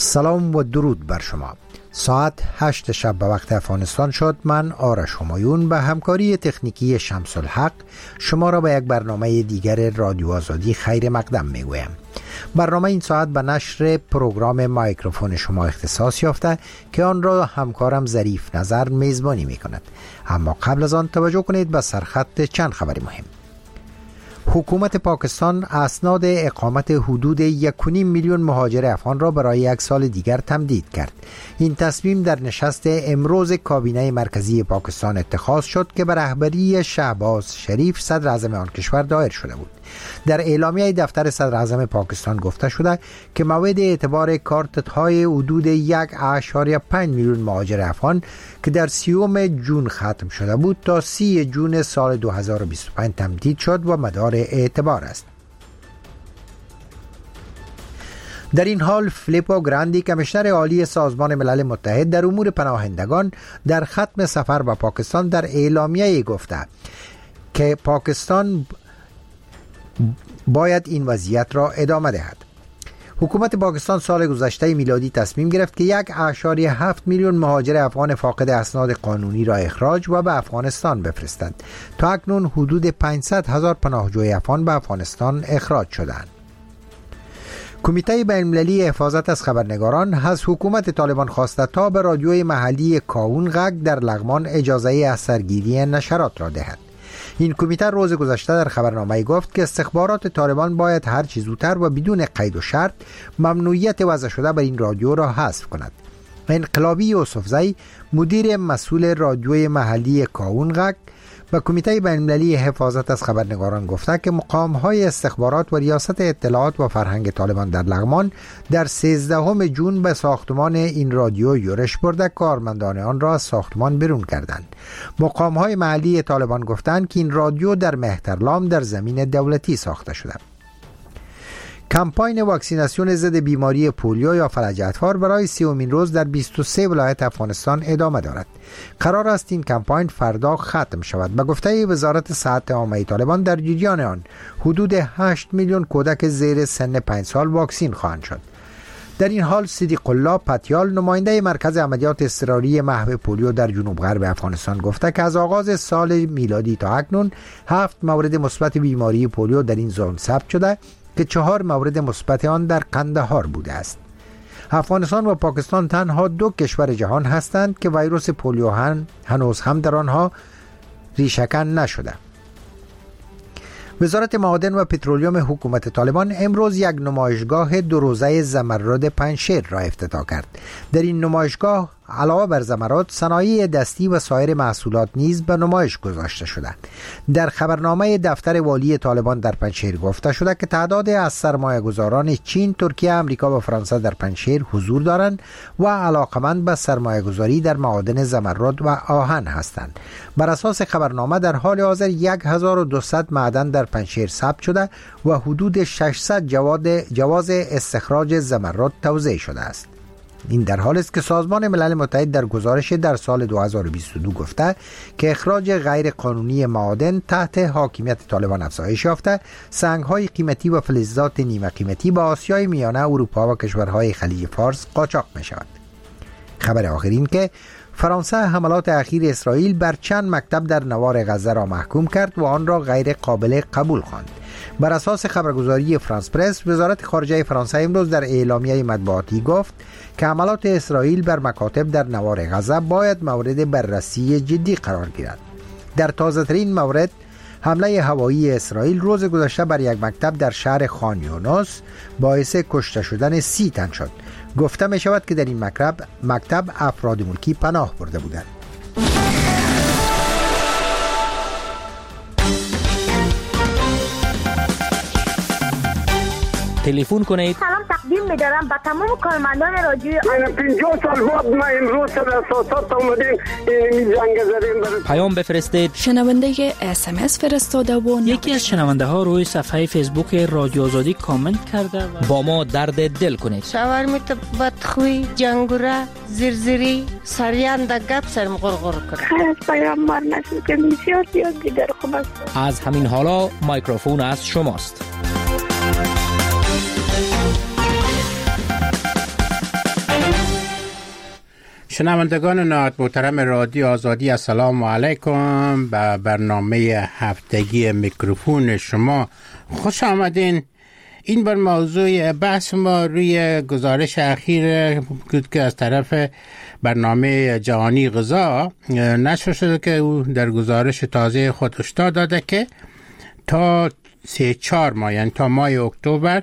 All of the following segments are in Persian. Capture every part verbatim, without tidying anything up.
سلام و درود بر شما. ساعت هشت شب به وقت افغانستان شد. من آرش همایون به همکاری تکنیکی شمس الحق شما را به یک برنامه دیگر رادیو آزادی خیر مقدم میگویم. برنامه این ساعت به نشر پروگرام مایکروفون شما اختصاص یافته که آن را همکارم ظریف نظر میزبانی میکند. اما قبل از آن توجه کنید به سرخط چند خبر مهم. حکومت پاکستان اسناد اقامت حدود یک و نیم میلیون مهاجر افغان را برای یک سال دیگر تمدید کرد. این تصمیم در نشست امروز کابینه مرکزی پاکستان اتخاذ شد که به رهبری شهباز شریف صدر اعظم آن کشور دایر شده بود. در اعلامیه دفتر صدر اعظم پاکستان گفته شده که موعد اعتبار کارت‌های حدود یک و پنج میلیون مهاجر افغان که در سیوم جون ختم شده بود تا سی جون سال دو هزار و بیست و پنج تمدید شد و مدار اعتبار است. در این حال فلیپو گراندی کمیشنر عالی سازمان ملل متحد در امور پناهندگان در ختم سفر به پاکستان در اعلامیه گفته که پاکستان باید این وضعیت را ادامه دهد. حکومت پاکستان سال گذشته میلادی تصمیم گرفت که یک و هفت میلیون مهاجر افغان فاقد اسناد قانونی را اخراج و به افغانستان بفرستند. تا اکنون حدود پانصد هزار پناهجوی افغان به افغانستان اخراج شدند. کمیته بین‌المللی حفاظت از خبرنگاران از حکومت طالبان خواسته تا به رادیوی محلی کاون غگ در لغمان اجازه از سرگیری نشرات را دهد. این کمیته روز گذشته در خبرنامه گفت که استخبارات طالبان باید هر چه زودتر و بدون قید و شرط ممنوعیت وضع شده بر این رادیو را حذف کند. انقلابی یوسفزی مدیر مسئول رادیوی محلی کاون غگ به کمیته بین‌المللی حفاظت از خبرنگاران گفته که مقام‌های استخبارات و ریاست اطلاعات و فرهنگ طالبان در لغمان در سیزدهم جون به ساختمان این رادیو یورش برده کارمندان آن را از ساختمان بیرون کردند. مقام‌های محلی طالبان گفتند که این رادیو در مهترلام در زمین دولتی ساخته شده. کمپاین واکسیناسیون ضد بیماری پولیو یا فلج اطفال برای سیومین روز در بیست و سه ولایت افغانستان ادامه دارد. قرار است این کمپاین فردا ختم شود. به گفته وزارت صحت عامه طالبان در جریان آن حدود هشت میلیون کودک زیر سن پنج سال واکسین خواهند شد. در این حال صدیق الله پتیال نماینده مرکز عملیات اضطراری محو پولیو در جنوب غرب افغانستان گفته که از آغاز سال میلادی تا اکنون هفت مورد مثبت بیماری پولیو در این زون ثبت شده که چهار مورد مثبت آن در قندهار بوده است. افغانستان و پاکستان تنها دو کشور جهان هستند که ویروس پولیو هنوز هم در آنها ریشه‌کن نشده. وزارت معادن و پترولیوم حکومت طالبان امروز یک نمایشگاه دو روزه زمرد پنجشیر را افتتاح کرد. در این نمایشگاه علاوه بر زمرد، صنایع دستی و سایر محصولات نیز به نمایش گذاشته شده. در خبرنامه دفتر والی طالبان در پنجشیر گفته شده که تعداد از سرمایه‌گذاران چین، ترکیه، امریکا و فرانسه در پنجشیر حضور دارند و علاقمند به سرمایه‌گذاری در معادن زمرد و آهن هستند. بر اساس خبرنامه در حال حاضر هزار و دویست معدن در پنجشیر ثبت شده و حدود ششصد جواز استخراج زمرد توزیع شده است. این در حالی است که سازمان ملل متحد در گزارش در سال دو هزار و بیست و دو گفته که اخراج غیر قانونی معادن تحت حاکمیت طالبان افزایش یافته، سنگ‌های قیمتی و فلزات نیمه قیمتی به آسیای میانه، اروپا و کشورهای خلیج فارس قاچاق می‌شود. خبر آخر این که فرانسه حملات اخیر اسرائیل بر چند مکتب در نوار غزه را محکوم کرد و آن را غیر قابل قبول خواند. بر اساس خبرگزاری فرانس پرس، وزارت خارجه فرانسه امروز در اعلامیه مطبوعاتی گفت که حملات اسرائیل بر مکاتب در نوار غزه باید مورد بررسی جدی قرار گیرد. در تازه‌ترین مورد، حمله هوایی اسرائیل روز گذشته بر یک مکتب در شهر خان یونس باعث کشته شدن سی تن شد. گفته می شود که در این مکتب مکتب افراد ملکی پناه برده بودند. تلفن کنید. سلام تقدیم می‌دارم به تمام کارمندان رادیو. من پنجاه سال بعد ما امروز در اساسات اومدیم این جنگ زدیم. پیام بفرستید. شنونده اس ام اس فرستاده و یکی از شنونده ها روی صفحه فیسبوک رادیو آزادی کامنت کرده و با ما درد دل کنید. شاورمیت بدخوی، جنگوره، زرزری، سریان در گپ سرم غرغر کرد. خیلی پیام مار نشد که بسیار زیاد دیگر خوب است. از همین حالا میکروفون از شماست. شنوندگان نهایت محترم رادیو آزادی، السلام علیکم. به برنامه هفتگی میکروفون شما خوش آمدین. این بر موضوع بحث ما روی گزارش اخیر بود که از طرف برنامه جهانی غذا نشر شده که او در گزارش تازه خود هشدار داده که تا سه چهار ماه، یعنی تا ماه اکتبر،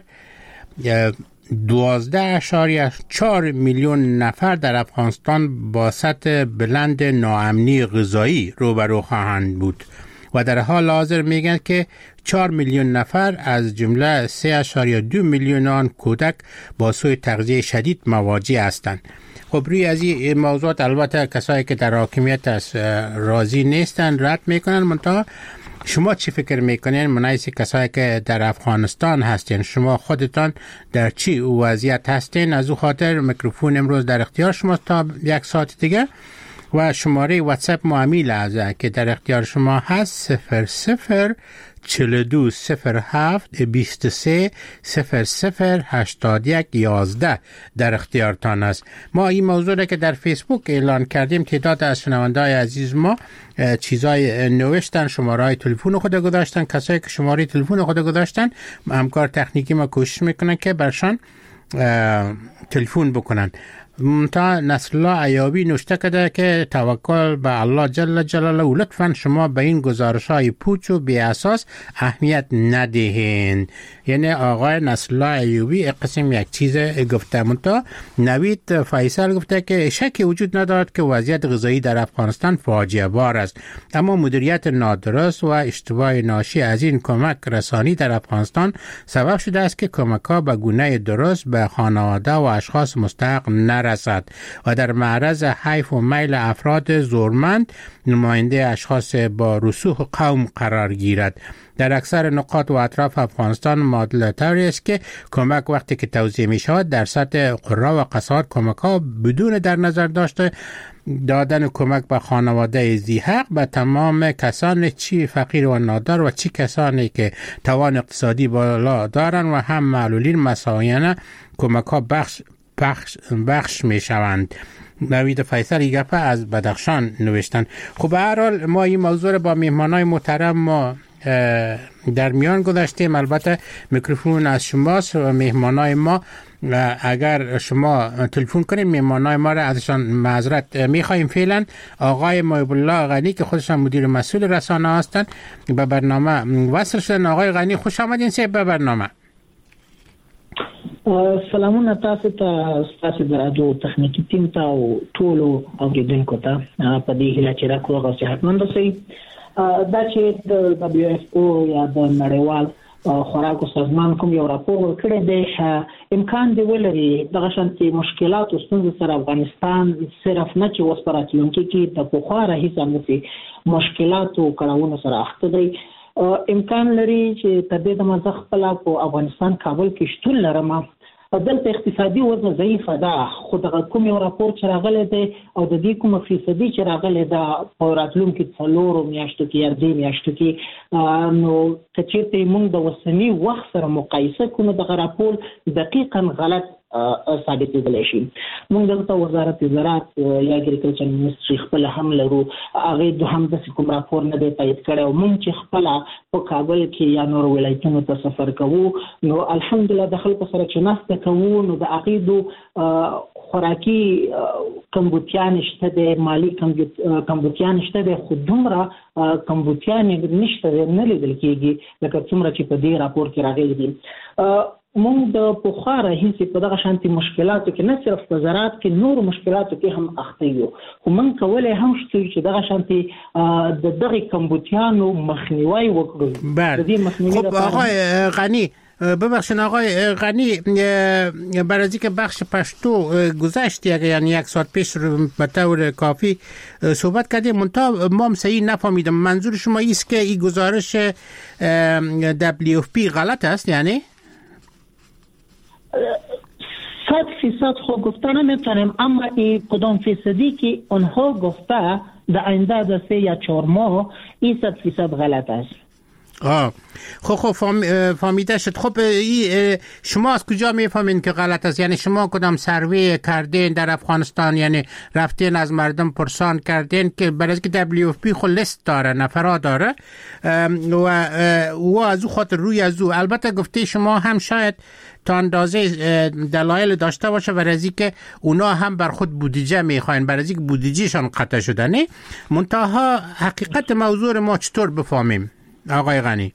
دوازده اشاریه چهار میلیون نفر در افغانستان با سطح بلند ناامنی غذایی روبرو خواهند بود و در حال حاضر میگن که چهار میلیون نفر از جمله سه اشاریه دو میلیون آن کودک با سوء تغذیه شدید مواجه هستند. خب روی از این موضوعات البته کسایی که در حاکمیت است راضی نیستن، رد میکنن. منتها شما چی فکر میکنین منایسی کسایی که در افغانستان هستین؟ شما خودتان در چی وضعیت هستین؟ از او خاطر میکروفون امروز در اختیار شما تا یک ساعت دیگه و شماره واتساپ معمی لحظه که در اختیار شما هست صفر صفر چهل و دو صفر هفت بیست و سه صفر صفر هشتاد و یک یازده در اختیارتان است. ما این موضوع را که در فیسبوک اعلان کردیم، تعداد از شنونده‌های عزیز ما چیزای نوشتن، شماره تلفن خود گذاشتن. کسایی که شماره تلفن خود گذاشتن، همکار تکنیکی ما کوشش میکنن که برشان تلفن بکنن. تا نصرالله ایابی نوشته کرده که توکل به الله جل جلاله، لطفاً شما به این گزارش های پوچ و بی اساس اهمیت ندهین. یعنی آقای نصرالله ایابی قسم یک چیز گفته. منتها نوید فیصل گفته که شکی وجود ندارد که وضعیت غذایی در افغانستان فاجعه بار است، اما مدیریت نادرست و اشتباه ناشی از این کمک رسانی در افغانستان سبب شده است که کمک ها به گونه درست به خانواده و اشخاص مستحق نرسد رسد و در معرض حیف و میل افراد زورمند نماینده اشخاص با رسوخ قوم قرار گیرد. در اکثر نقاط و اطراف افغانستان معادله طوری است که کمک وقتی که توزیع می شود در سطح قره و قصات کمک ها بدون در نظر داشته دادن کمک به خانواده ذی حق به تمام کسان چی فقیر و نادار و چی کسانی که توان اقتصادی بالا دارند و هم معلولین مساویانه کمک ها بخش بخش, بخش می شوند. نوید فیصل گپ از بدخشان نوشتن. خب به هر حال ما این موضوع را با مهمانای محترم ما در میان گذاشتیم. البته میکروفون از شماست و مهمانای ما اگر شما تلفن کنید مهمانای ما را ازشان معذرت میخواهیم. فعلا آقای محب الله غنی که خودشان مدیر مسئول رسانه هستند به برنامه وصل شدن. آقای غنی خوش آمدین سه به برنامه. سلامونه تاسو ته، تاسو د رادیو تخنیکی ټیم ته او ټولو اوریدونکو ته په دې هیله چې راکړو او صحتمند اوسئ. دا چې د دبلیو اف او یا د نړیوال خوراکو سازمان کوم یو راپور ورکړی دی، امکان دی ولري دغه شانتي مشکلات او ستونزې سره افغانستان صرف نه چې اوس په راتلونکي کې د پخوا راهیسې همداسې مشکلات او کړاوونو سره اخته دی. امکان لري چې تر دې دمه زه خپله په افغانستان کابل کې شتون لرم. دلته اقتصادي وضع ضعیفه ده، خو دغه کوم یو راپور چې راغلی دی او د دې کومه فیصدي چې راغلی ده په راتلونکي څلورو میاشتو کې یا درې میاشتو کې، نو که چېرته موږ د اوسني وخت سره مقایسه کړو نو دغه راپور دقیقا غلط ثابتېدلی شي. موږ دلته وزارت زراعت یا اګریکلچر منیسټري خپله هم لرو، هغې هم داسې کوم راپور نه دی تایید کړی. او موږ چې خپله په کابل کې یا نورو ولایتونو ته سفر کوو نو الحمدلله د خلکو سره چې ناسته کوو نو د هغې دو خوراکي کمبودیان شته دی، مالي کمبودیان شته دی، خو دومره کمبودیان نشته دی، نه لیدل کېږي لکه څومره چې په دې راپور کې راغلي دي. موږ د پخوا راهیسې په دغه شانتي مشکلاتو کې نه صرف په زراعت کې نورو مشکلاتو کې هم اخته یو، خو موږ کولی هم شو چې دغه شانتي د دغې کمبودیانو مخنیوی وکړو. خب آقای غنی ببخشید آقای غنی، برای از اینکه بخش پشتو گذشت یعنی یک ساعت پیش رو به طور کافی صحبت کردیم، منتها ما هم صحیح نفهمیدم منظور شما ایست که این گزارش دبلیو اف پی غلط است؟ یعنی صد فیصد خود گفته نمیتونیم، اما این کدام فیصدی که اونها گفته در آینده در سه یا چهار ماه این صد فیصد غلط است. آه خب خب فام... فهمیده شد. خب ای... شما از کجا میفهمین که غلط است؟ یعنی شما کدام سروی کردین در افغانستان؟ یعنی رفتین از مردم پرسان کردین که برای که دبلیو اف پی خود لیست داره، نفرات داره و و از او خاطر روی از او البته گفته شما هم شاید تا اندازه دلایل داشته باشه برای از که اونا هم بر خود بودجه میخواین، برای که بودجهشان قطع شده. نه منتها حقیقت موضوع ما چطور بفهمیم آقای غنی؟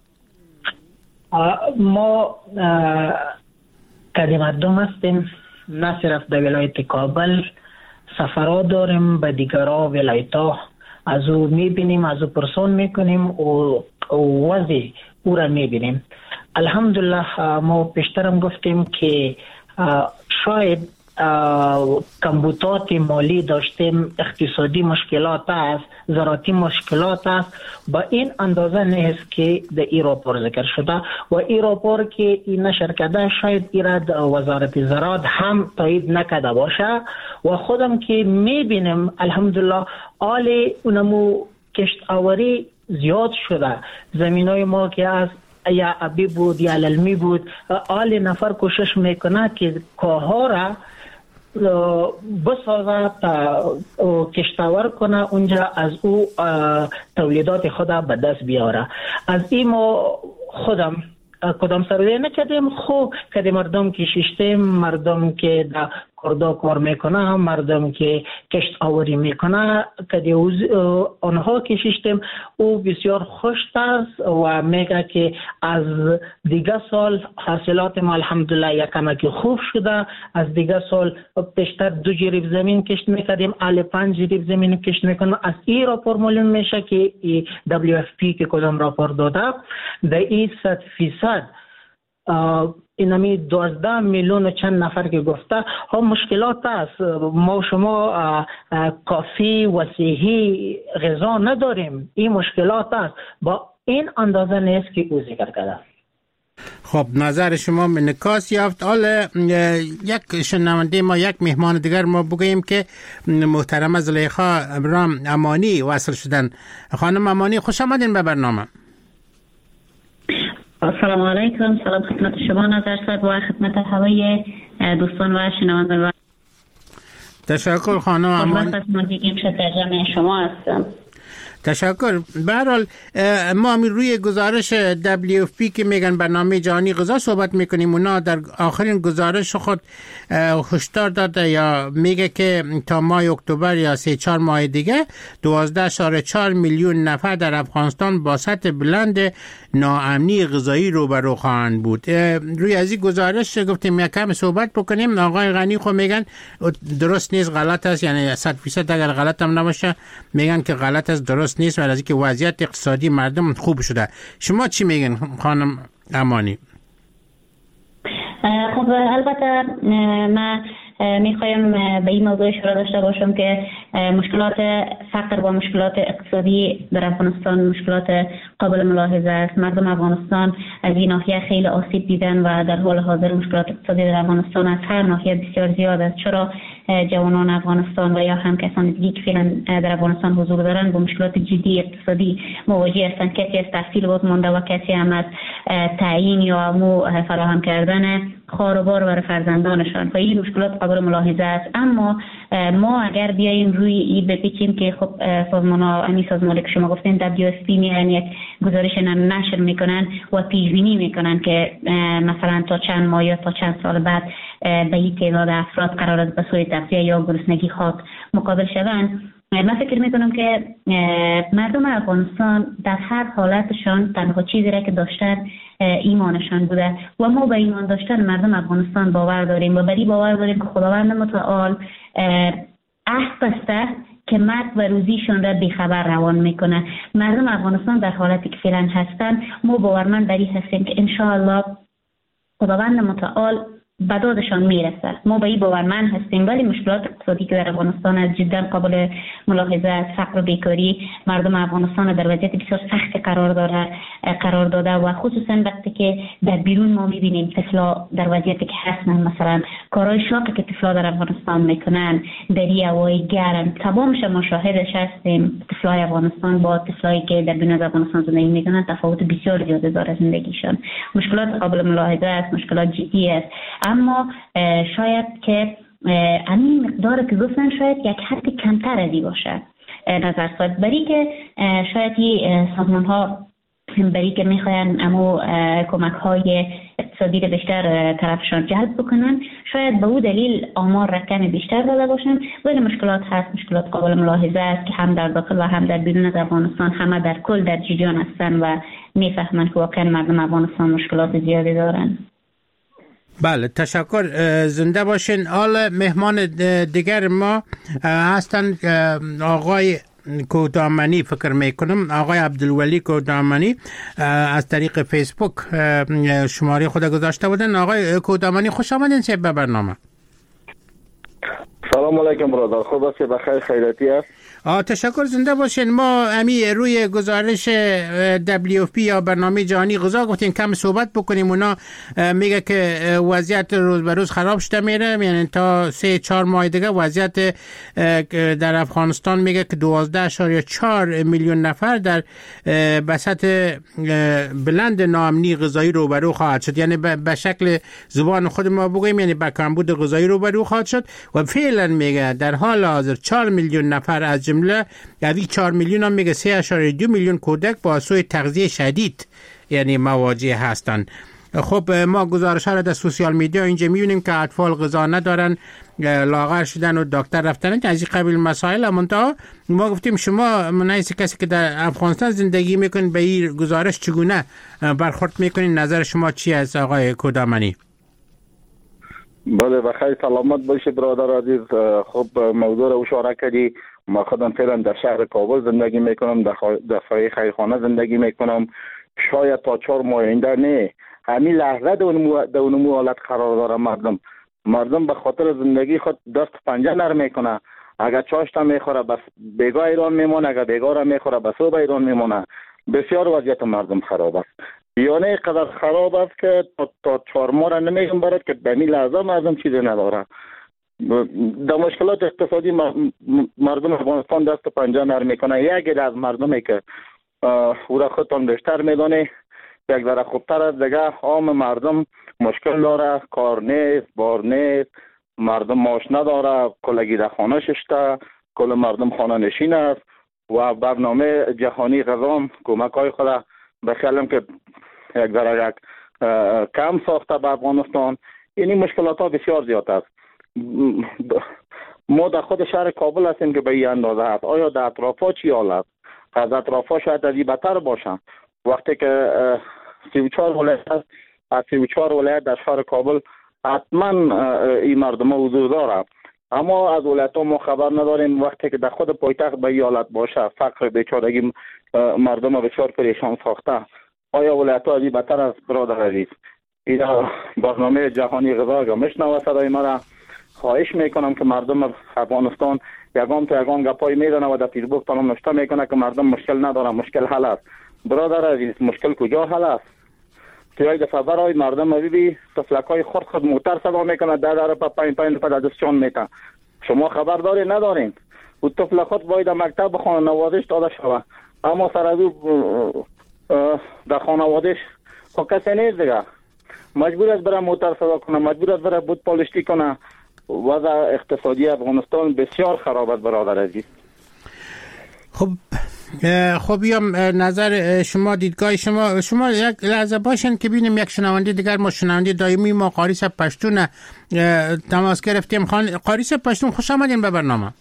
ما کدی مردم هستیم، نه صرف در ولایت کابل، سفرها داریم به دیگرها ولایت ها، از او میبینیم، از او پرسان میکنیم و وضع او را میبینیم. الحمدلله ما پیشترم گفتیم که شاید کمبودات مالی داشتیم، اقتصادی مشکلات است، زراعتی مشکلات است، با این اندازه نیست که در این راپور ذکر شده و این راپور که این نشر کرده شاید ایراد وزارت زراعت هم تایید نکرده باشه و خودم که میبینیم الحمدلله آل اونمو کشتاوری زیاد شده. زمینای ما که از یا ابی بود یا للمی بود، آل نفر کوشش میکنه که کاها را بسازه تا کشتاور کنه، اونجا از او تولیدات خود به دست بیاره. از این ما خودم کدام سروی نکردیم، خوب که مردم که شیشتیم، مردم که در کردا کار میکنه، مردم که کشت آوری میکنه، که آنها که شیشتیم او بسیار خوش است و میگه که از دیگه سال حاصلات ما الحمدلله یک کمکی خوب شده. از دیگه سال پیشتر دو جریب زمین کشت میکردیم، ال پنج جریب زمین کشت میکنه. از این راپور معلوم میشه که دبلیو اف پی که کدام راپور داده در این صد فیصد اینمی دوازده میلیون و چند نفر که گفته ها مشکلات است. ما شما کافی و صحی غذا نداریم، این مشکلات است، با این اندازه نیست که او ذکر کرده. خب نظر شما منعکس یافت. حالا یک شنونده ما، یک مهمان دیگر ما بگوییم که محترم زلیخا ابراهیم امانی وصل شدن. خانم امانی خوش آمدین به برنامه. السلام علیکم، سلام خدمت شما نظر صاحب و خدمت همه دوستان و شنوندگان. تشکر خانم امانی. ترجمه شما هستم. تشکر. به هر حال ما می روی گزارش دبلیو اف پی که میگن برنامه جهانی غذا صحبت میکنیم. اونا در آخرین گزارش خود هشدار داده یا میگه که تا ماه اکتبر یا سه چهار ماه دیگه دوازده اشاره چهار میلیون نفر در افغانستان با سطح بلند ناامنی غذایی روبرو خواهند بود. روی از این گزارش گفتیم یک کم صحبت بکنیم. آقای غنی خود میگن درست نیست، غلط است، یعنی صد فیصد اگر غلط هم نباشه میگن که غلط است، درست نیست، ولی از اینکه وضعیت اقتصادی مردم خوب شده. شما چی میگن خانم امانی؟ خب البته من میخوایم به این موضوع اشاره داشته باشم که مشکلات فقر و مشکلات اقتصادی در افغانستان مشکلات قابل ملاحظه است. مردم افغانستان از این ناحیه خیلی آسیب دیدن و در حال حاضر مشکلات اقتصادی در افغانستان از هر ناحیه بسیار زیاد است. چرا جوانان افغانستان و یا هم کسان دیگه که فعلا در افغانستان حضور دارند با مشکلات جدی اقتصادی مواجه هستند. کسی از تحصیل باز مانده و کسی هم از تعیین یا مو فراهم کردن خاروبار برای فرزندانشان و این مشکلات قابل ملاحظه است. اما ما اگر بیاییم روی این بپیچیم که خب سازمان ها امی سازمانی که شما گفتین دبلیو اف پی میرن یک گزارش نشر میکنن و پیش بینی میکنن که مثلا تا چند ماه یا تا چند سال بعد به این تعداد افراد قرار است به سوی تغذیه یا گرسنگی خاک مقابل شوند. من فکر میکنم که مردم افغانستان در هر حالتشان تنها چیزی را که داشتن ایمانشان بوده و ما به ایمان داشتن مردم افغانستان باور داریم و بری باور داریم که خداوند متعال عهد بسته که مرگ و روزیشون را بیخبر روان میکنه. مردم افغانستان در حالتی که فعلا هستن ما باورمند بری هستیم که انشاءالله خداوند متعال به دادشان میرسه. ما به این باورمند هستیم، ولی مشکلات اقتصادی که در افغانستان از جدا قابل ملاحظه است. فقر و بیکاری مردم افغانستان در وضعیت بسیار سخت قرار داره قرار داده و خصوصا وقتی که در بیرون ما میبینیم طفلا در وضعیتی که هستن، مثلا کارهای شاقی که طفلا در افغانستان میکنن در هوای گرم، تمامش ما شاهدش هستیم. طفلای افغانستان با طفلایی که در بیرون از افغانستان زندگی میکنن تفاوت بسیار زیاده داره زندگیشان. مشکلات قابل ملاحظه است، مشکلات جدی است، اما شاید که همین مقدار که گفتن شاید یک حد کمتر ازی باشه نظر صاحب، برای که شاید این سازمان ها برای که میخواین امو کمک های اقتصادی رو بیشتر طرفشان جلب بکنن، شاید به او دلیل آمار رقم بیشتر داده باشن، ولی مشکلات هست، مشکلات قابل ملاحظه است که هم در داخل و هم در بیرون از افغانستان همه در کل در جریان هستن و میفهمن که واقعا مردم افغانستان مشکلات زیادی دارن. بله، تشکر، زنده باشین. حال مهمان دیگر ما هستن آقای کودامنی، فکر میکنم آقای عبدالولی کودامنی از طریق فیسبوک شماره خود گذاشته بودن. آقای کودامنی خوش آمدین سه به برنامه. سلام علیکم برادر، خوب است؟ بخیر، خیراتی است؟ آه تشکر، زنده باشین. ما امی روی گزارش دبلیو اف پی یا برنامه جهانی غذا گفتیم کم صحبت بکنیم. اونا میگه که وضعیت روز به روز خراب شده میره، یعنی تا سه چهار ماه دیگه وضعیت در افغانستان میگه که دوازده اشاریه چهار میلیون نفر در بسط بلند ناامنی غذایی روبرو خواهد شد. یعنی به شکل زبان خود ما بگوییم یعنی با کمبود غذایی روبرو خواهد شد و فعلا میگه در حال حاضر چهار میلیون نفر از جمله یعنی چهار میلیون هم میگه سه اشاره دو میلیون کودک با سوء تغذیه شدید یعنی مواجه هستند. خب ما گزارش ها را در سوشیال میدیا اینجا میبینیم که اطفال غذا ندارن، لاغر شدن و دکتر رفتن از این قبیل مسائل. منتها ما گفتیم شما منایس کسی که در افغانستان زندگی میکنید به این گزارش چگونه برخورد میکنید؟ نظر شما چی است آقای کودامنی؟ بله بخیر، سلامت باشی برادر عزیز. خب موضوع رو اشاره کردی. ما خودم فعلا در شهر کابل زندگی میکنم، در سایه خیرخانه زندگی میکنم. شاید تا چهار ماه آینده نه، همین لحظه در اون حالت قرار داره. مردم مردم به خاطر زندگی خود دست پنجه نرم میکنه. اگر چاشتا میخوره بس بیگاه ایران میمونه، اگر بیگاه را میخوره بس صبح ایران میمونه. بسیار وضعیت مردم خراب است، یعنی قدر خراب است که تا, تا چهار ماه را نمیگم برد که به این لحظه مردم چیزی نداره. در مشکلات اقتصادی مردم افغانستان دست پنجه نرم میکنه. یکی از مردمی که او را خودتان بیشتر میدانه یک ذره خوبتر از دیگه عام مردم مشکل داره، کار نیست، بار نیست، مردم معاش نداره، کلگی در خانه ششته، کل مردم خانه نشین است و برنامه جهانی غذا کمک های خود به خیالم که یک ذره یک کم ساخته به افغانستان. این مشکلات ها بسیار زیاد است. ما در خود شهر کابل هستیم که به این اندازه هست. آیا در اطرافا چی حال است؟ از اطرافا شاید از این بدتر باشن. وقتی که سی و چهار ولایت است، از سی و چهار ولایت در شهر کابل حتما این مردم حضور داره، اما از ولایت ها ما خبر نداریم. وقتی که در خود پایتخت به این حالت باشه، فقر بیچارگی مردم بسیار پریشان ساخته، آیا ولایت ها از این بدتر است برادر عزیز؟ این برنامه جهانی غذا اگر میشنوه صدای مرا، خواهش میکنم که مردم افغانستان یگان تا یگان گپای میزنه و در فیسبوک تانم نشته میکنه که مردم مشکل نداره. مشکل حل است برادر عزیز. مشکل کجا حل است؟ توی دفعه برای مردم ببینی طفلکای خرد خود موتر صدا میکنه، در در پا پایین پایین پا دستشان میتن. شما خبر داری ندارین؟ او طفل خود باید مکتب بخونه، نوازش داده شوه، اما سر از او در خانوادش خب کسی نیست دیگه. مجبور است برای موتر صدا کنه، مجبور است برای بود پالشتی کنه. وضع اقتصادی افغانستان بسیار خراب است برادر عزیز. خب خب یا نظر شما، دیدگاه شما شما یک لحظه باشن که ببینیم یک شنونده دیگر. ما شنونده دائمی ما قاریس پشتون تماس گرفتیم. قاریس پشتون خوش آمدین به برنامه.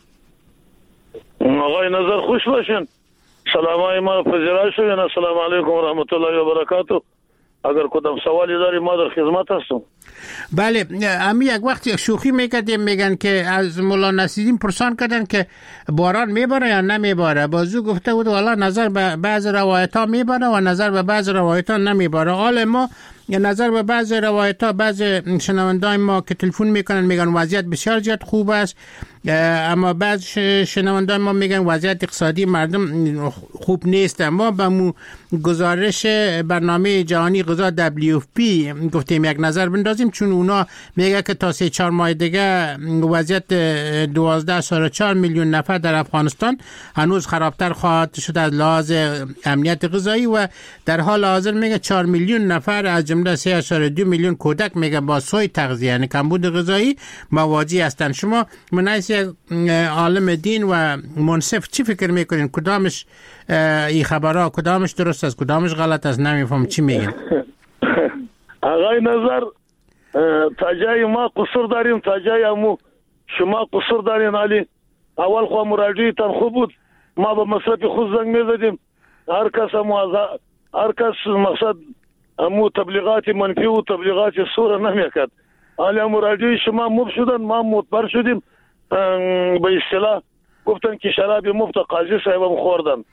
آقای نظر خوش باشین. سلامای ما پذیرای شوین. السلام علیکم و رحمت الله و برکاته. اگر کدام سوالی داری ما در خدمت هستم. بله، امی یک وقت شوخی میکردیم، میگن که از مولا نصیرالدین پرسان کردن که باران میباره یا نمیباره. بازو گفته بود والا نظر به بعض روایت ها میباره و نظر به بعض روایت ها نمیباره. حال ما نظر به بعض روایت ها، بعض شنوندان ما که تلفن میکنن میگن وضعیت بسیار زیاد خوب است، اما بعض شنوندان ما میگن وضعیت اقتصادی مردم خوب نیست. ما به مو گزارش برنامه جهانی غذا دبلیو اف پی گفتیم یک نظر بندازیم، چون اونا میگه که تا سه چهار ماه دیگه وضعیت دوازده سال چهار میلیون نفر در افغانستان هنوز خرابتر خواهد شد از لحاظ امنیت غذایی و در حال حاضر میگه چهار میلیون نفر از جمله سه اشاره دو میلیون کودک میگه با سوء تغذیه یعنی کمبود غذایی مواجه هستند. شما من عالم دین و منصف چی فکر میکنین؟ کدامش این خبرها کدامش درست است کدامش غلط است؟ نمیفهم چی میگن. آقای نظر تا جای ما قصور داریم، تا جای امو شما قصور دارین. علی اول خو مراجعه تن خوب بود، ما به مصرف خود زنگ میزدیم، هر کس امو هر کس مقصد امو تبلیغات منفی و تبلیغات سوره نمیکرد. علی مراجعه شما مب شدن، ما متبر شدیم، به اصطلاح گفتن که شراب مفت قاضی صاحبم خوردن.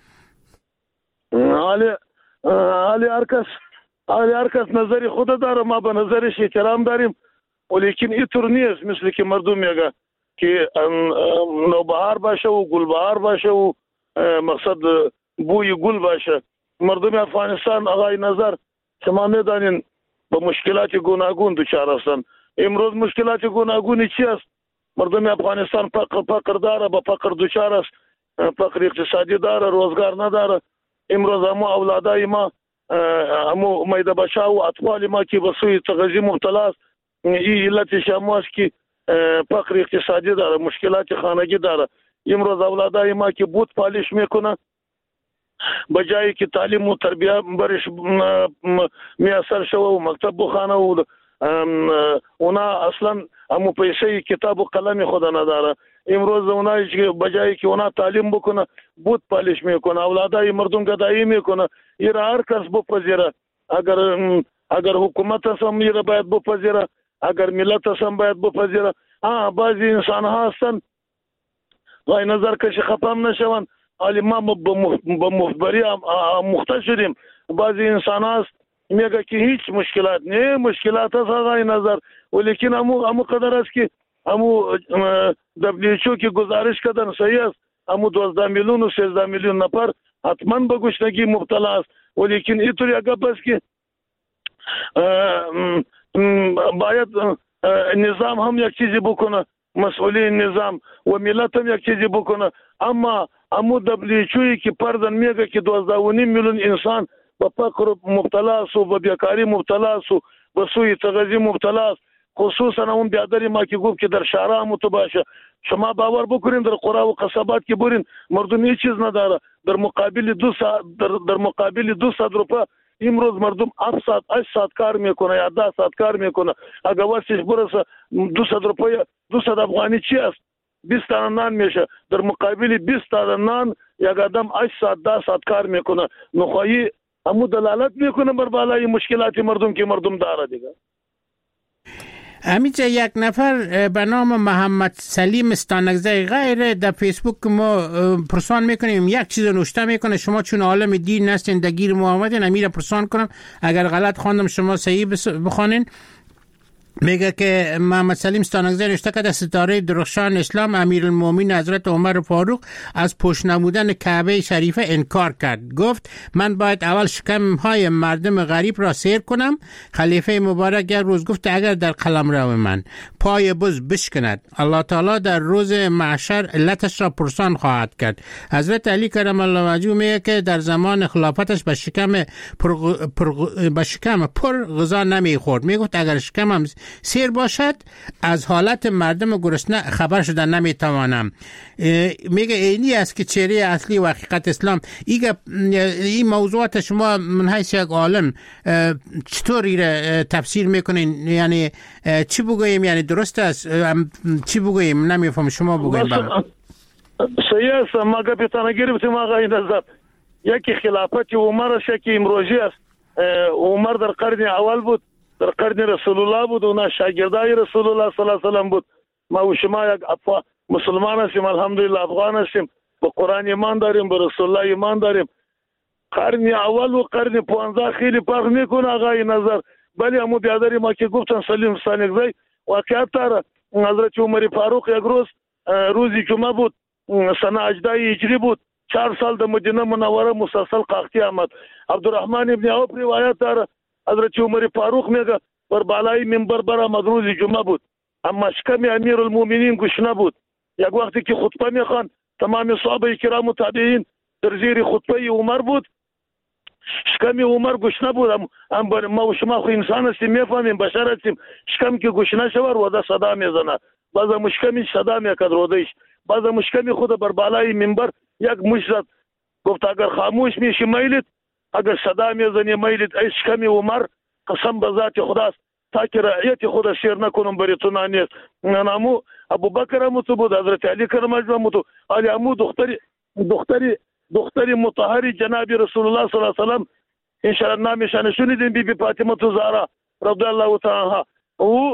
علی علی هر کس علی هر کس نظری خود داره، ما به نظرش احترام داریم، ولیکن اینطور نیست مثل که مردم میگه که نوبهار باشه و گلبهار باشه و مقصد بوی گل باشه. مردم افغانستان آقای نظر شما میدانین به مشکلات گوناگون دچار هستند. امروز مشکلات گوناگونی چی است؟ مردم افغانستان فقر فقر داره، با فقر دچار است، فقر اقتصادی داره، روزگار نداره. امروز همو اولادای ما، همو میده بچا و اطفال ما که به سوی تغذیه مبتلا است، این علت شما است که فقر اقتصادی داره، مشکلات خانگی داره. امروز اولادای ما که بود پالیش میکنه، بجایی که تعلیم و تربیه برش میسر شوه و مکتب بخانه و اونا اصلا همو پیسه کتاب و قلم خود نداره. امروز اونا بجایی که اونا تعلیم بکنه بود پالیش میکنه، اولادای مردم گدایی میکنه. این هر کس بپذیره، اگر اگر حکومت هم این باید بپذیره، اگر ملت هم باید بپذیره. ها بعضی انسان ها هستن غای نظر کشی خفم نشون، ولی ما به مخبری مختص شدیم. بعضی انسان هست میگه که هیچ مشکلات نه، مشکلات هست آقای نظر، ولیکن امو امو قدر است که امو دبلیو که گزارش کردن صحیح است، امو دوازده میلیون و سیزده میلیون نفر حتما به گشنگی مبتلا است. ولیکن اینطوری اگه بس که باید نظام هم یک چیزی بکنه، مسئولین نظام و ملت هم یک چیزی بکنه. اما امو دبلیو که پردن میگه که دوازده و نیم میلیون انسان به فقر مبتلا است و به بیکاری مبتلا است و به سوی تغذیه مبتلا است. خصوصا اون بیادری ما که گفت که در شهرها متباشه، شما باور بکنین در قرا و قصبات که برین مردم هیچ چیز نداره. در مقابل دو ساعت در, در مقابل دو ساعت روپا امروز مردم هفت ساعت هشت ساعت کار میکنه یا ده ساعت کار میکنه. اگر واسش برسه دو ساعت روپا دو ساعت افغانی چی است؟ بیست تا نان میشه. در مقابل بیست تا نان یک آدم هشت ساعت ده ساعت کار میکنه. نخواهی همو دلالت میکنه بر بالای مشکلات مردم که مردم داره دیگه. همیشه یک نفر به نام محمد سلیم استانگزی غیر در فیسبوک ما پرسان میکنیم، یک چیز نوشته میکنه، شما چون عالم دین هستین دگیر ما آمدین، امیر پرسان کنم اگر غلط خواندم شما صحیح بخوانین. میگه که محمد سلیم استانگزی نوشته که ستاره درخشان اسلام امیرالمومنین حضرت عمر فاروق از پشت نمودن کعبه شریفه انکار کرد. گفت من باید اول شکم های مردم غریب را سیر کنم. خلیفه مبارک یک روز گفت اگر در قلمرو من پای بز بشکند، الله تعالی در روز محشر علتش را پرسان خواهد کرد. حضرت علی کرم الله وجهه میگه که در زمان خلافتش به شکم پر پر به شکم پر غذا نمیخورد. میگفت اگر شکمم سیر باشد از حالت مردم گرسنه خبر شدن نمیتوانم. میگه اینی است که چهره اصلی و حقیقت اسلام. ایگه این موضوعات شما من حیث یک عالم چطوری تفسیر میکنین؟ یعنی چی بگوییم؟ یعنی درست است؟ چی بگوییم؟ نمیفهم، شما بگوییم. صحیح است. ما گپتان گرفتیم آقای نظر. یکی خلافت عمر است که امروزی است. عمر در قرن اول بود، در قرن رسول الله بود، اونا شاگردای رسول الله صلی الله علیه و سلم بود. ما و شما یک افغان مسلمان هستیم، الحمدلله افغان هستیم، به قرآن ایمان داریم، به رسول الله ایمان داریم. قرن اول و قرن پانزده خیلی فرق میکنه آقای نظر. ولی همو بیادری ما که گفتن سلیم سانگزی واقعیت داره. حضرت عمر فاروق یک روز روزی جمعه بود سنه هجده هجری بود، چهار سال در مدینه منوره مسلسل قحطی آمد. عبدالرحمن ابن عوف روایت داره حضرت عمر فاروق میگه بر بالای منبر برآمد، روزی جمعه بود، اما شکم امیرالمومنین گشنه بود. یک وقتی که خطبه میخوان تمام صحابه کرام و تابعین در زیر خطبه عمر بود، شکم عمر گشنه بود. ام ما و شما خو انسان هستیم میفهمیم، بشر هستیم. شکم که گشنه شود روده صدا میزنه، بعض مشکمی صدا میکرد رودهش، بعض مشکمی خود بر بالای منبر یک مش زد، گفت اگر خاموش میشی میلید، اگر صدا میزنی میلید. ای شکم عمر قسم به ذات خداست تا که رعیت خود سیر نکنم بری تو نانیست. نامو ابو بکر هم تو بود، حضرت علی کرم الله هم تو، علی امو دختری دختری دختری مطهری جناب رسول الله صلی الله علیه و سلم ان شاء الله نامشان شنیدین، بی بی فاطمه زهرا رضی الله تعالی عنها او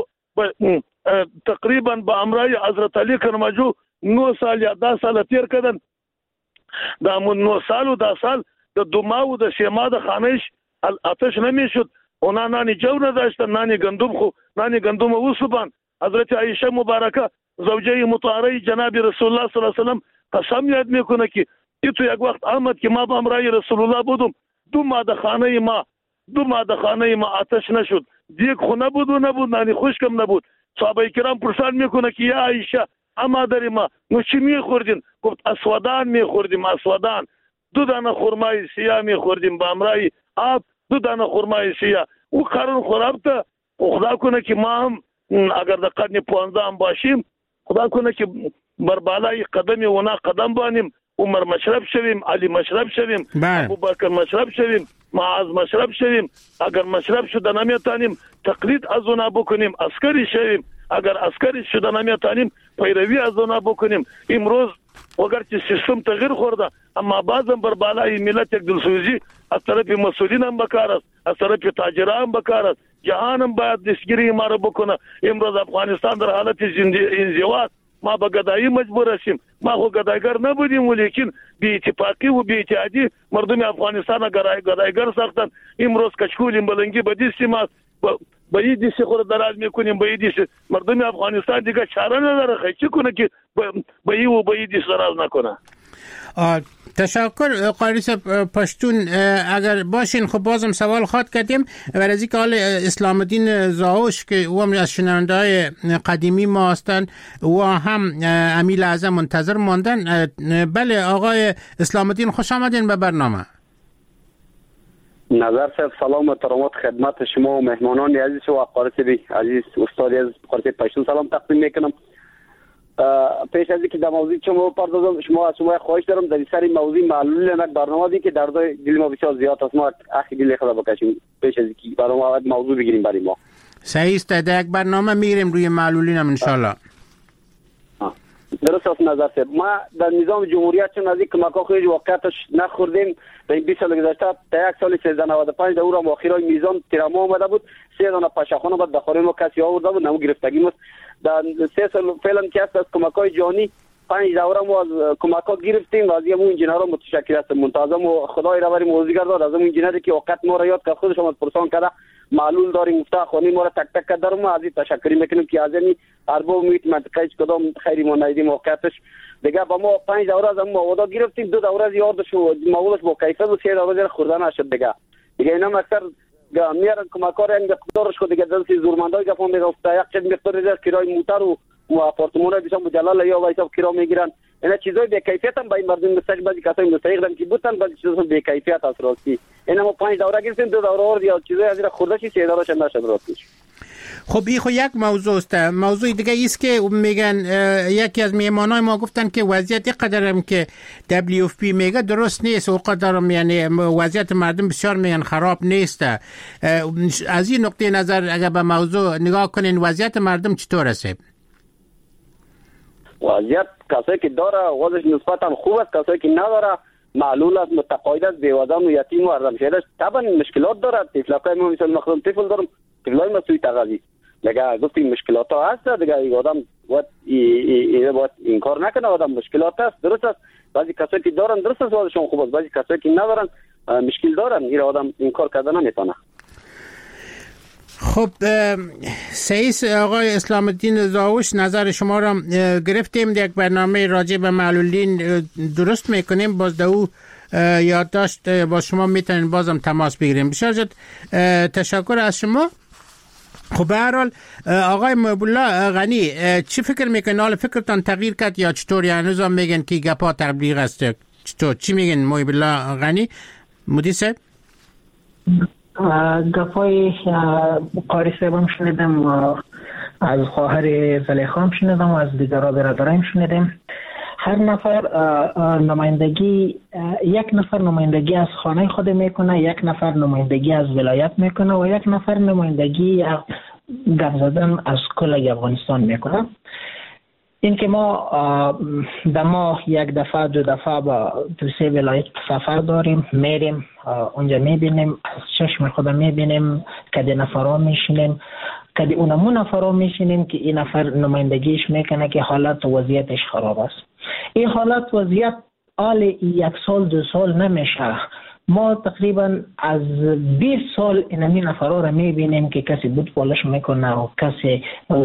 تقریبا با امرای حضرت علی کرم الله نو سال یا ده سال تیر کردن. دا من نو سال و ده سال د دوما و د شما د خانش آتش نمیشد. اونا نانی جو نداشتن، نانی گندم خو نانی گندم وسبان. حضرت عایشه مبارکه زوجه مطهره جناب رسول الله صلی الله علیه و سلم قسم یاد میکنه که تو یک وقت آمد که ما با امرای رسول الله بودم، دو ماه د خانه ما دو ماه د خانه ما آتش نشد، دیگ خو نبود و نبود، نانی خشکم نبود. صحابه کرام پرسان میکنه که یا عایشه اما در ما نو چی میخوردین؟ گفت اسودان میخوردیم، اسودان. دو دانه خرمای سیاه میخوردیم با امرای آب، دو دانه خرمای سیاه. او قرن خراب تا خدا کنه که ما هم اگر در قرن پانزده هم باشیم، خدا کنه که بر بالای قدم اونا قدم بانیم، عمر مشرب شویم، علی مشرب شویم، ابوبکر مشرب شویم، معاذ مشرب شویم. اگر مشرب شده نمیتانیم تقلید از اونا بکنیم، عسکری شویم. اگر عسکری شده نمیتانیم پیروی از اونا بکنیم. امروز اگرچه سیستم تغییر خورده، اما بعضم بر بالای ملت یک دلسوزی از طرف مسئولین هم بکار است، از طرف تاجران هم بکار است. جهان هم باید دستگیری ما رو بکنه. امروز افغانستان در حالت انزوا، ما به گدایی مجبور هستیم. ما خو گدایگر نبودیم، ولیکن بی اتفاقی و بی اتحادی مردم افغانستان گدایگر ساختن. امروز کچکول بلنگی به دست ما به این دیسی خود دراز میکنیم، به این دیسی مردم افغانستان دیگه چاره نداره خیلی کنه که به این و به این دیس دراز نکنه. تشکر قاری صاحب پشتون. اگر باشین خب بازم سوال خواد کردیم برای از اینکه حال اسلام الدین زاوش که او هم از شنونده های قدیمی ما هستند و هم امیل اعظم منتظر ماندن. بله آقای اسلام الدین خوش آمدین به برنامه. نظر صاحب سلام و احترامات خدمت شما و مهمانان عزیز و قاری صاحب عزیز استاد عزیز قاری صاحب پشتون سلام تقدیم میکنم. پیش از اینکه در موضوع شما بپردازم، شما از شما خواهش دارم در سر موضوع معلول یک برنامه دی که در دل ما بسیار زیاد است، ما اخی دل خدا بکشیم پیش از اینکه برنامه موضوع بگیریم برای ما. صحیح است، در یک برنامه میریم روی معلولین هم ان شاء الله. درست است نظر صاحب. ما در نظام جمهوریت چون از اینکه مکا خیلی واقعیتش نخوردیم در این بیست سال گذشته تا یک سال سیزده نود و پنج در او را مؤخرای میزان تیراما آمده بود، سه دانه پشخانه بعد داخل ما کسی آورده بود، نمو گرفتگی مست در سه سال فعلا که است از کمکای جانی پنج دوره ما از کمکا گرفتیم و از همون انجینرها متشکر هستم. منتظم و خدای را بری موزیگر داد از همون انجینری که وقت ما را یاد کرد، خودش هم پرسان کرده معلول داریم مفتاح خانی ما را تک تک کرد. ما از این تشکری میکنیم که از این ارباب میت منطقه کدام خیری ما ندیدیم واقعیتش دیگه. با ما پنج دوره از ما ودا گرفتیم، دو دوره از یادش و موضوعش با کیفیت و سه دوره خورده نشد دیگه. دیگه اینا اکثر میارن کمکار این مقدارش خود دیگه دلسی زورمندای گفتم دیگه افتا یک چیز مقدار کرای موتر و و آپارتمان‌های بسیار مجلل یا وایسا کرا میگیرن. اینا چیزای به کیفیت هم با این مردم مستج بعضی کسایی مستحق دارن که بودن، بعضی چیزا به کیفیت است راستی. اینا ما پنج دوره گرفتیم، دو دوره اور یا چیزای از این خورده چی سه دورهش نشد راستی. خب این خو یک موضوع است. موضوع دیگه است که میگن یکی از میهمانای ما گفتن که وضعیت قدرم که دبلیو اف پی میگه درست نیست و قدرم یعنی وضعیت مردم بسیار میگن خراب نیست. از این نقطه نظر اگر به موضوع نگاه کنین وضعیت مردم چطور است؟ وضعیت کسایی که داره وضعش نسبتا خوب است، کسایی که نداره معلول است، متقاعد است، بیوزن و یتیم و ارزمشهره طبعا مشکلات داره. طفلای ما مثلا مخدوم طفل دارم، طفلای ما سوی تغذیه دیگه گفتیم مشکلات ها هست دیگه. این آدم باید باید این کار نکنه، آدم مشکلات هست درست است. بعضی کسایی که دارن درست است وضعشون خوب است، بعضی کسایی که ندارن مشکل دارن، این آدم این کار کردن نمیتونه. خب سیس آقای اسلام الدین زاوش، نظر شما را گرفتیم. یک برنامه راجع به معلولین درست میکنیم، باز دو یادداشت با شما میتونین بازم تماس بگیریم. بسیار زیاد تشکر از شما. خب به هر حال آقای محب الله غنی، چی فکر میکنین؟ حال فکرتان تغییر کرد یا چطور؟ یعنی هنوز هم میگن که گپا تبلیغ است؟ چطور؟ چی میگن محب الله غنی مدیر صاحب؟ گپای قاری صاحبم شنیدم، از خواهر زلیخا شنیدم، از دیگرها برادرایم شنیدم. هر نفر نمایندگی، یک نفر نمایندگی از خانه خود میکنه، یک نفر نمایندگی از ولایت میکنه و یک نفر نمایندگی گپ زدن از کل افغانستان میکنه. این که ما در ماه یک دفعه دو دفعه با دو سه ولایت سفر داریم، میریم اونجا میبینیم، از چشم خود میبینیم، کدی نفرها میشینیم، کدی اونمون نفرها میشینیم که این نفر نمایندگیش میکنه که حالت وضعیتش خراب است. این حالت وضعیت آل یک سال دو سال نمیشه. ما تقریبا از بیست سال اینمی نفرها را میبینیم که کسی بود پالش میکنه و کسی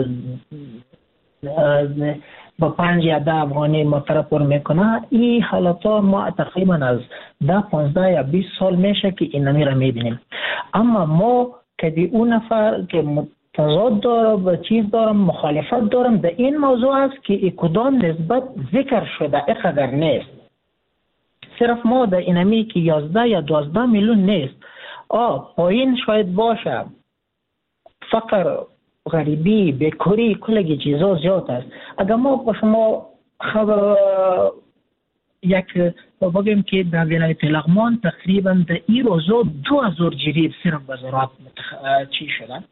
با پنج یا ده افغانی مطرح پر میکنه. این حالت ها ما تقریبا از ده پانزده یا بیست سال میشه که اینمی را میبینیم. اما ما که اون نفر که تضاد دارم و چیز دارم، مخالفت دارم در این موضوع است که کدام نسبت ذکر شده اقدر نیست. صرف ما در اینمی که یازده یا دوازده میلیون نیست، آه پایین شاید باشه، فقر، غریبی، بیکاری، کلگی چیزا زیاد است. اگر ما با شما خبر یک بگیم که در ولایت لغمان تقریبا در این روزا دو هزار جریب صرف به زراعت چی شدن،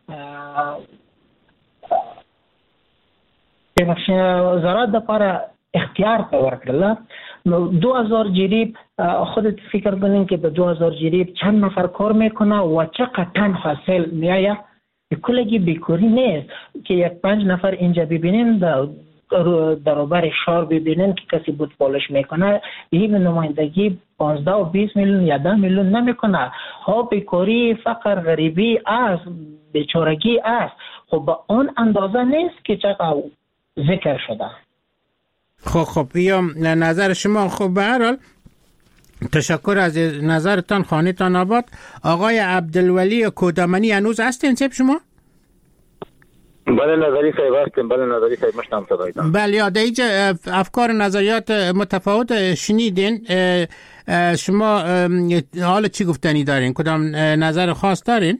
زراعت در پار اختیار پیور کرده. دو هزار جریب خودت فکر کنین که به دو هزار جریب چند نفر کار میکنه و چقدر تن حاصل میایه. کلگی بیکاری نیست که یک پنج نفر اینجا ببینین در دربار شهر ببینین که کسی بود پالش میکنه، این نمایندگی پانزده و بیست میلیون یا ده میلیون نمیکنه. ها بیکاری، فقر، غریبی است، بیچارگی است. خب با اون اندازه نیست که چقدر ذکر شده. خب خب یا نظر شما. خب به هر حال تشکر از نظرتان. خانه تان آباد. آقای عبدالولی کودامنی هنوز هستین سیب شما؟ بله نظری صاحب هستیم. بله نظری صاحب مشتم صدایتان. بله یا دیجا افکار نظریات متفاوت شنیدین. شما حالا چی گفتنی دارین؟ کدام نظر خاص دارین؟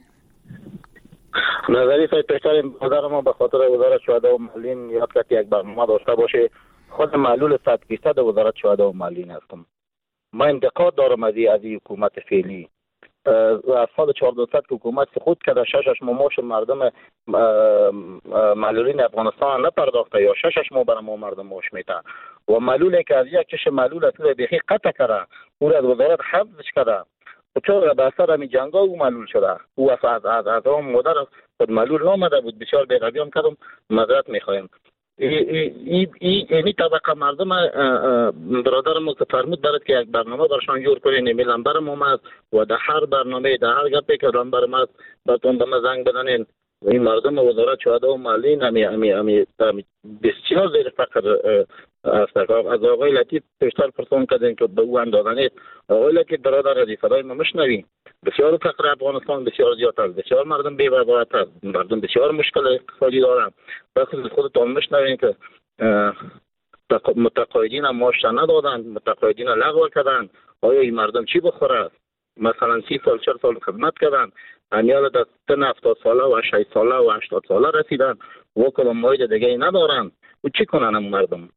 نظری صاحب پیشتر بازار ما به خاطر وزارت شهده و معلولین یاد کرد یک برنامه داشته باشه. خود معلول صد فیصد وزارت شهده و معلولین هستم. ما انتقاد دارم از این حکومت فعلی. از سال چهارصد که حکومت سقوط کرده، ششش ماش مردم معلولین افغانستان نپرداخته یا ششش ماه برای ما مردم معاش میده و معلولی که از یک چش معلول اصلا بیخی قطع کرده، او از وزارت حفظش کرده و چون به اثر همین جنگا او معلول شده. او از از از از هم مادر خود معلول نامده بود. بسیار بی‌روی هم کردم، معذرت میخوایم. این این طبقه مردم برادرم که فرمود برات که یک برنامه برشان جور کنین. ایمیل نمبرم اومد و در هر برنامه در هر گپی که نمبرم هست براتون دم زنگ بزنین. این مردم وزارت شهده و معلولین همی همی همی بسیار زیر فقر است. از آقای لطیف پیشتر پرسان کردین که به او اندازه نیست. آقای لطیف برادر از صدای ما مشنوین. بسیار فقر افغانستان بسیار زیاد است. بسیار مردم بی‌وفایت است. مردم بسیار مشکل اقتصادی دارند. وقتی خودتون مشنوین که متقاعدین هم معاش ندادند، متقاعدین لغو کردند. آیا این مردم چی بخوره؟ مثلا سی سال چهل سال خدمت کردند، امیال در سن هفتاد ساله و شصت ساله و هشتاد ساله رسیدن و کدام موعد دیگه ای ندارن و چی کنن هم مردم؟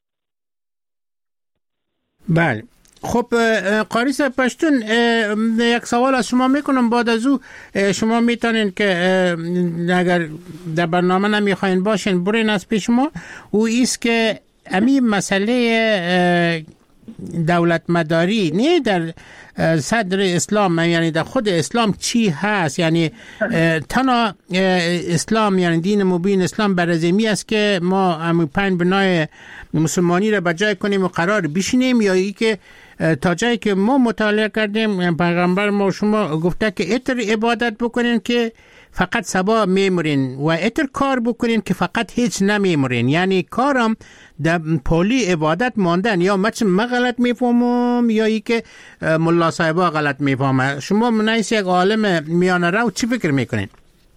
بله. خب قاری صاحب پشتون یک سوال از شما میکنم. بعد از او شما میتونین که اگر در برنامه نمیخواین باشین برین از پیش ما. او ایست که امی مسئله دولت مداری نه در صدر اسلام، یعنی در خود اسلام چی هست؟ یعنی تنها اسلام یعنی دین مبین اسلام برزمی است که ما همون پنج بنای مسلمانی را بجای کنیم و قرار بشینیم، یا ای که تا جایی که ما مطالعه کردیم پیغمبر ما شما گفته که اتر عبادت بکنین که فقط سبا میمورین و اتر کار بکنین که فقط هیچ نمیمورین. یعنی کارم در پولی عبادت ماندن. یا مچ ما غلط میفهمم یا ای که ملا صاحبا غلط میفهمه. شما منایس یک عالم میانه رو چی فکر میکنین؟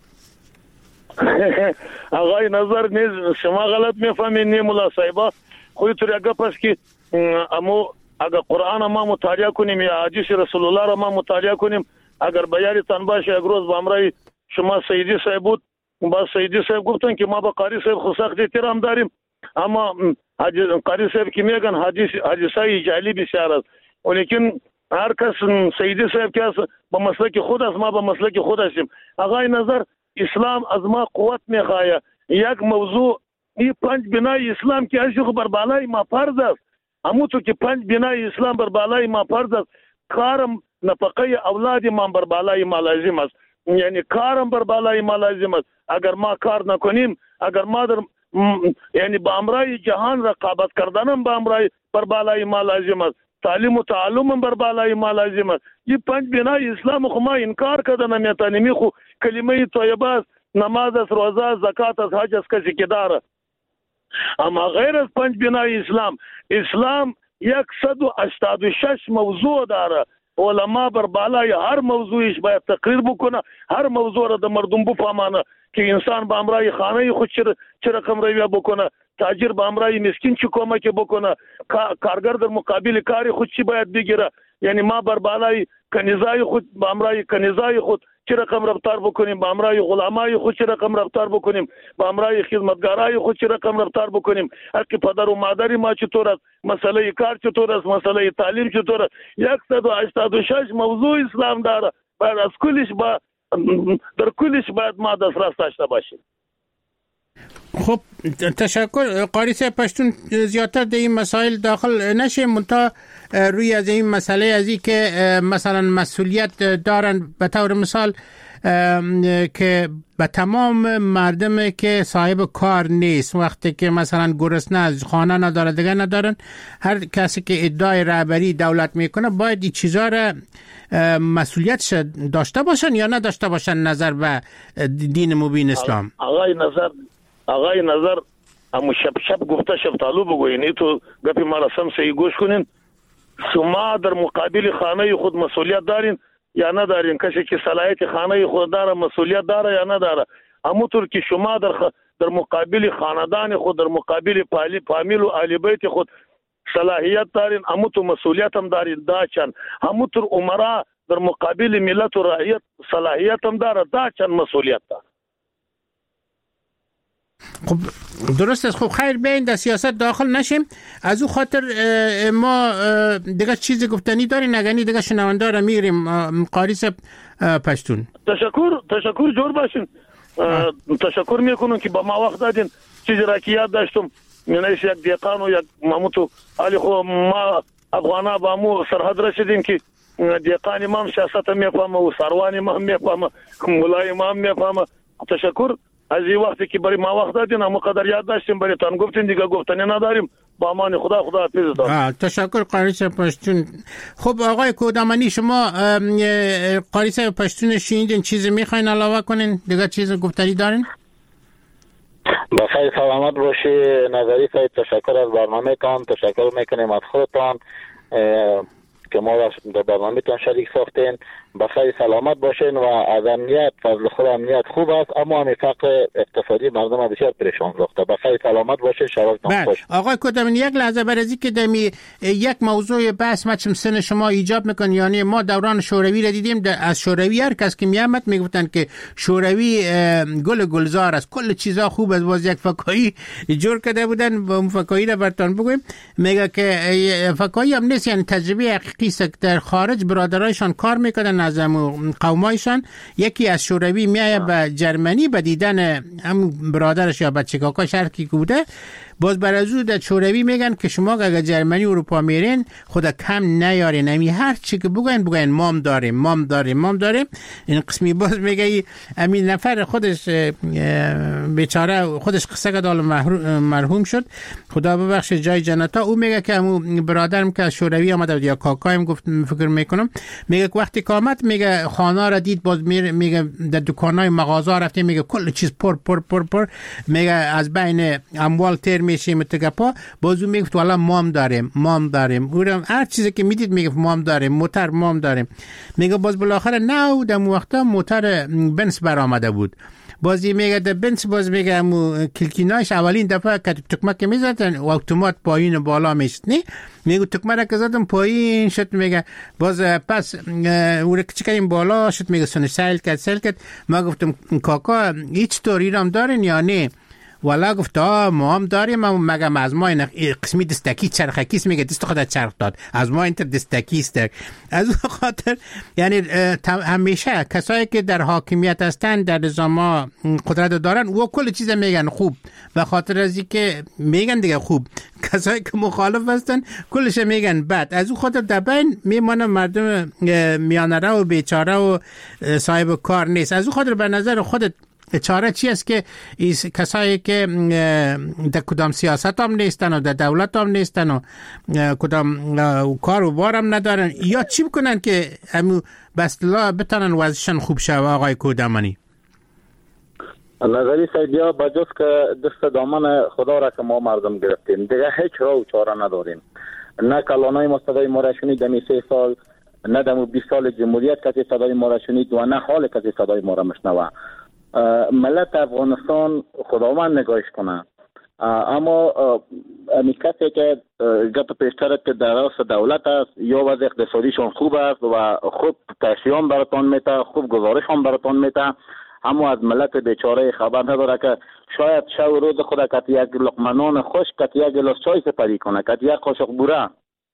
آقای نظر نیز شما غلط میفهمین نه ملا صاحبا. خودی طور اگه پس که امو اگر قرآن ما مطالعه کنیم یا حدیث رسول الله را ما مطالعه کنیم، اگر بیاریتان باشه یک روز با امرای شما سیدی صاحب بود، با سیدی صاحب گفتن که ما با قاری صاحب خود سخت احترام داریم، اما قاری صاحب که میگن حدیث حدیثای جعلی بسیار است، ولیکن هر کس سیدی صاحب که با مسلک خود است، ما با مسلک خود هستیم. آقای نظر اسلام از ما قوت میخواه. یک موضوع این پنج بنای اسلام که اشو بر بالای ما فرض است، همون تو که پنج بنای اسلام بر بالای ما فرض است، کارم نفقه اولاد ما بر بالای ما لازم است. یعنی کارم بر بالای ما لازم است. اگر ما کار نکنیم، اگر ما در یعنی با امرای جهان رقابت کردنم با امرای بر بالای ما لازم است. تعلیم و تعلم بر بالای ما لازم است. این پنج بنای اسلام خو ما انکار کردن نمیتونیم. خو کلمه طیبه است، نماز است، روزه است، زکات است، حج است کسی که داره. اما غیر از پنج بنای اسلام، اسلام صد و هشتاد و شش موضوع داره. علما بر بالای هر موضوعش باید تقریر بکنه، هر موضوع را د مردم بفهمانه که انسان با امرای خانه خود چه رقم رویه بکنه، تاجر با امرای مسکین چه کمک بکنه، کارگر در مقابل کاری خود چی باید بگیره. یعنی ما بر بالای کنیزای خود با امرای کنیزای خود چه رقم رفتار بکنیم، با امرای غلامای خود چه رقم رفتار بکنیم، با امرای خدمتگارای خود چه رقم رفتار بکنیم، حق پدر و مادر ما چطور است، مسئله کار چطور است، مسئله تعلیم چطور است. صد و هشتاد و شش موضوع اسلام داره. باید از کلش با در کلش باید ما دسترس داشته باشیم. خب تشکر قاری صاحب. پشتون زیادتر در این مسائل داخل نشیم، منتها روی از این مسئله از این که مثلا مسئولیت دارن به طور مثال که به تمام مردم که صاحب کار نیست، وقتی که مثلا گرسنه خانه نداره دیگه ندارن، هر کسی که ادعای رهبری دولت میکنه باید این چیزا را مسئولیتش داشته باشن یا نداشته باشن نظر به دین مبین اسلام. آقای نظر آقای نظر اما شب شب گفته شب طالب بگوین ای تو گپی ما را سمسی گوش کنین. شما در مقابل خانه خود مسئولیت دارین یا ندارین؟ کسی که صلاحیت خانه خود داره مسئولیت داره یا نداره؟ همونطور که شما در خ... در مقابل خاندان خود، در مقابل فامیل و اهل بیت خود صلاحیت دارین، همونطور مسئولیت هم دارین. دا چند همونطور عمرا در مقابل ملت و رعیت صلاحیت هم داره، دا چند مسئولیت داره. خب درست است. خب خیر بیاین در سیاست داخل نشیم. از او خاطر ما دیگه چیزی گفتنی دارین؟ نگنی دیگه شنونده را میگیریم. قاری صاحب پشتون تشکر تشکر جور باشین. تشکر میکنم که با ما وقت دادین. چیزی را که یاد داشتم منایش یک دیقان و یک ماموتو علی خو ما افغانا با مو سرحد رسیدیم که دیقان امام سیاست میفهمه و سروان امام میفهمه، مولای امام میفهمه. تشکر از این وقتی که برای ما وقت دادین، اما قدر یاد داشتیم برای تان گفتین، دیگه گفتنی نداریم. با امان خدا. خدا حافظتان. تشکر قاری صاحب پشتون. خب آقای کودامانی شما قاری صاحب پشتون شنیدین، چیزی میخواین علاوه کنین؟ دیگه چیزی گفتنی دارین؟ بخیر سلامت باشی نظری صاحب. تشکر از برنامه تان، تشکر میکنیم از خودتان که ما در برنامه تان شریک ساختین. بخیر سلامت باشین و از امنیت فضل خود امنیت خوب است، اما همین فقر اقتصادی مردم بسیار پریشان ساخته. بخیر سلامت باشین. شبتون خوش. آقای کودامانی یک لحظه برازی که دمی یک موضوع بحث مچم سن شما ایجاب میکنه. یعنی ما دوران شوروی را دیدیم، از شوروی هر کس که میامد میگفتن که شوروی گل گلزار است، کل چیزا خوب است. باز یک فکایی جور کرده بودن، با اون فکایی را براتون بگویم. میگه که فکایی هم نیست، یعنی تجربه حقیقی است. در خارج برادرایشان کار میکنن، از قومایشان، یکی از شوروی میایه به جرمنی به دیدن هم برادرش یا بچه کاکاش هر کی بوده، باز بر از او در شوروی میگن که شما اگر جرمنی اروپا میرین خدا کم نیارین، امی هر چی که بگوین بگوین مام داریم مام داریم مام داریم. این قسمی باز میگه امی نفر خودش بیچاره خودش قصه کدال مرحوم شد، خدا ببخشه جای جنتا. او میگه که امو برادرم که از شوروی آمده یا کاکایم گفت فکر میکنم، میگه که وقتی کامت میگه خانه را دید، باز میگه در دکانای مغازه رفته، میگه کل چیز پر پر پر پر، میگه از بین اموال تر میشه متگپا. بازو میگه والا مام داریم مام داریم، اونم هر چیزی که میدید میگه مام داریم، موتر مام داریم. میگه باز بالاخره نه در وقتا موتر بنز برآمده بود، بازی میگه در بنز باز میگه امو کلکیناش اولین دفعه که تکمه که میزدن و اتومات پایین و بالا میشد، نه میگه تکمه را که زدم پایین شد، میگه باز پس او را که چکریم بالا شد، میگه سنش سیل کرد سیل کرد. ما گفتم کاکا هیچ طوری رام دارین یا نه؟ والا گفت آه ما هم داریم، اما مگم از ما این قسمی دستکی چرخکیست، میگه دست خودت چرخ داد، از ما این تر دستکیست. از اون خاطر یعنی همیشه کسایی که در حاکمیت هستن در نظام قدرت دارن و کل چیز میگن خوب، و خاطر از این که میگن دیگه خوب، کسایی که مخالف هستن کلش میگن بد. از اون خاطر در بین میمانه مردم میانره و بیچاره و صاحب کار نیست. از اون خاطر به نظر خودت چاره چی است که کسایی که در کدام سیاست هم نیستن و در دولت هم نیستن و کدام کار و بار هم ندارن، یا چی بکنن که همو بستلا بتانن وضعشان خوب شوه؟ آقای کودمانی نظری سیدیا بجز که دست دامن خدا را که ما مردم گرفتیم دیگه هیچ راه و چاره نداریم. نه کلانای ما صدای ما را شنید دمی سه سال، نه دمو بیست سال جمهوریت کسی صدای ما را شنید و نه حال کسی صدای ما را مشنوه. ملت افغانستان خداوند نگاهش کنه، اما امی کسی که گپ پیشتر که در راست دولت است یا وضع اقتصادیشون خوب است و خوب تشریان براتان میته، خوب گزارش هم براتان میته، اما از ملت بیچاره خبر نداره که شاید شو روز خود کت یک لقمنان خوش، کت یک گلاس چای سپری کنه، کت یک قاشق بوره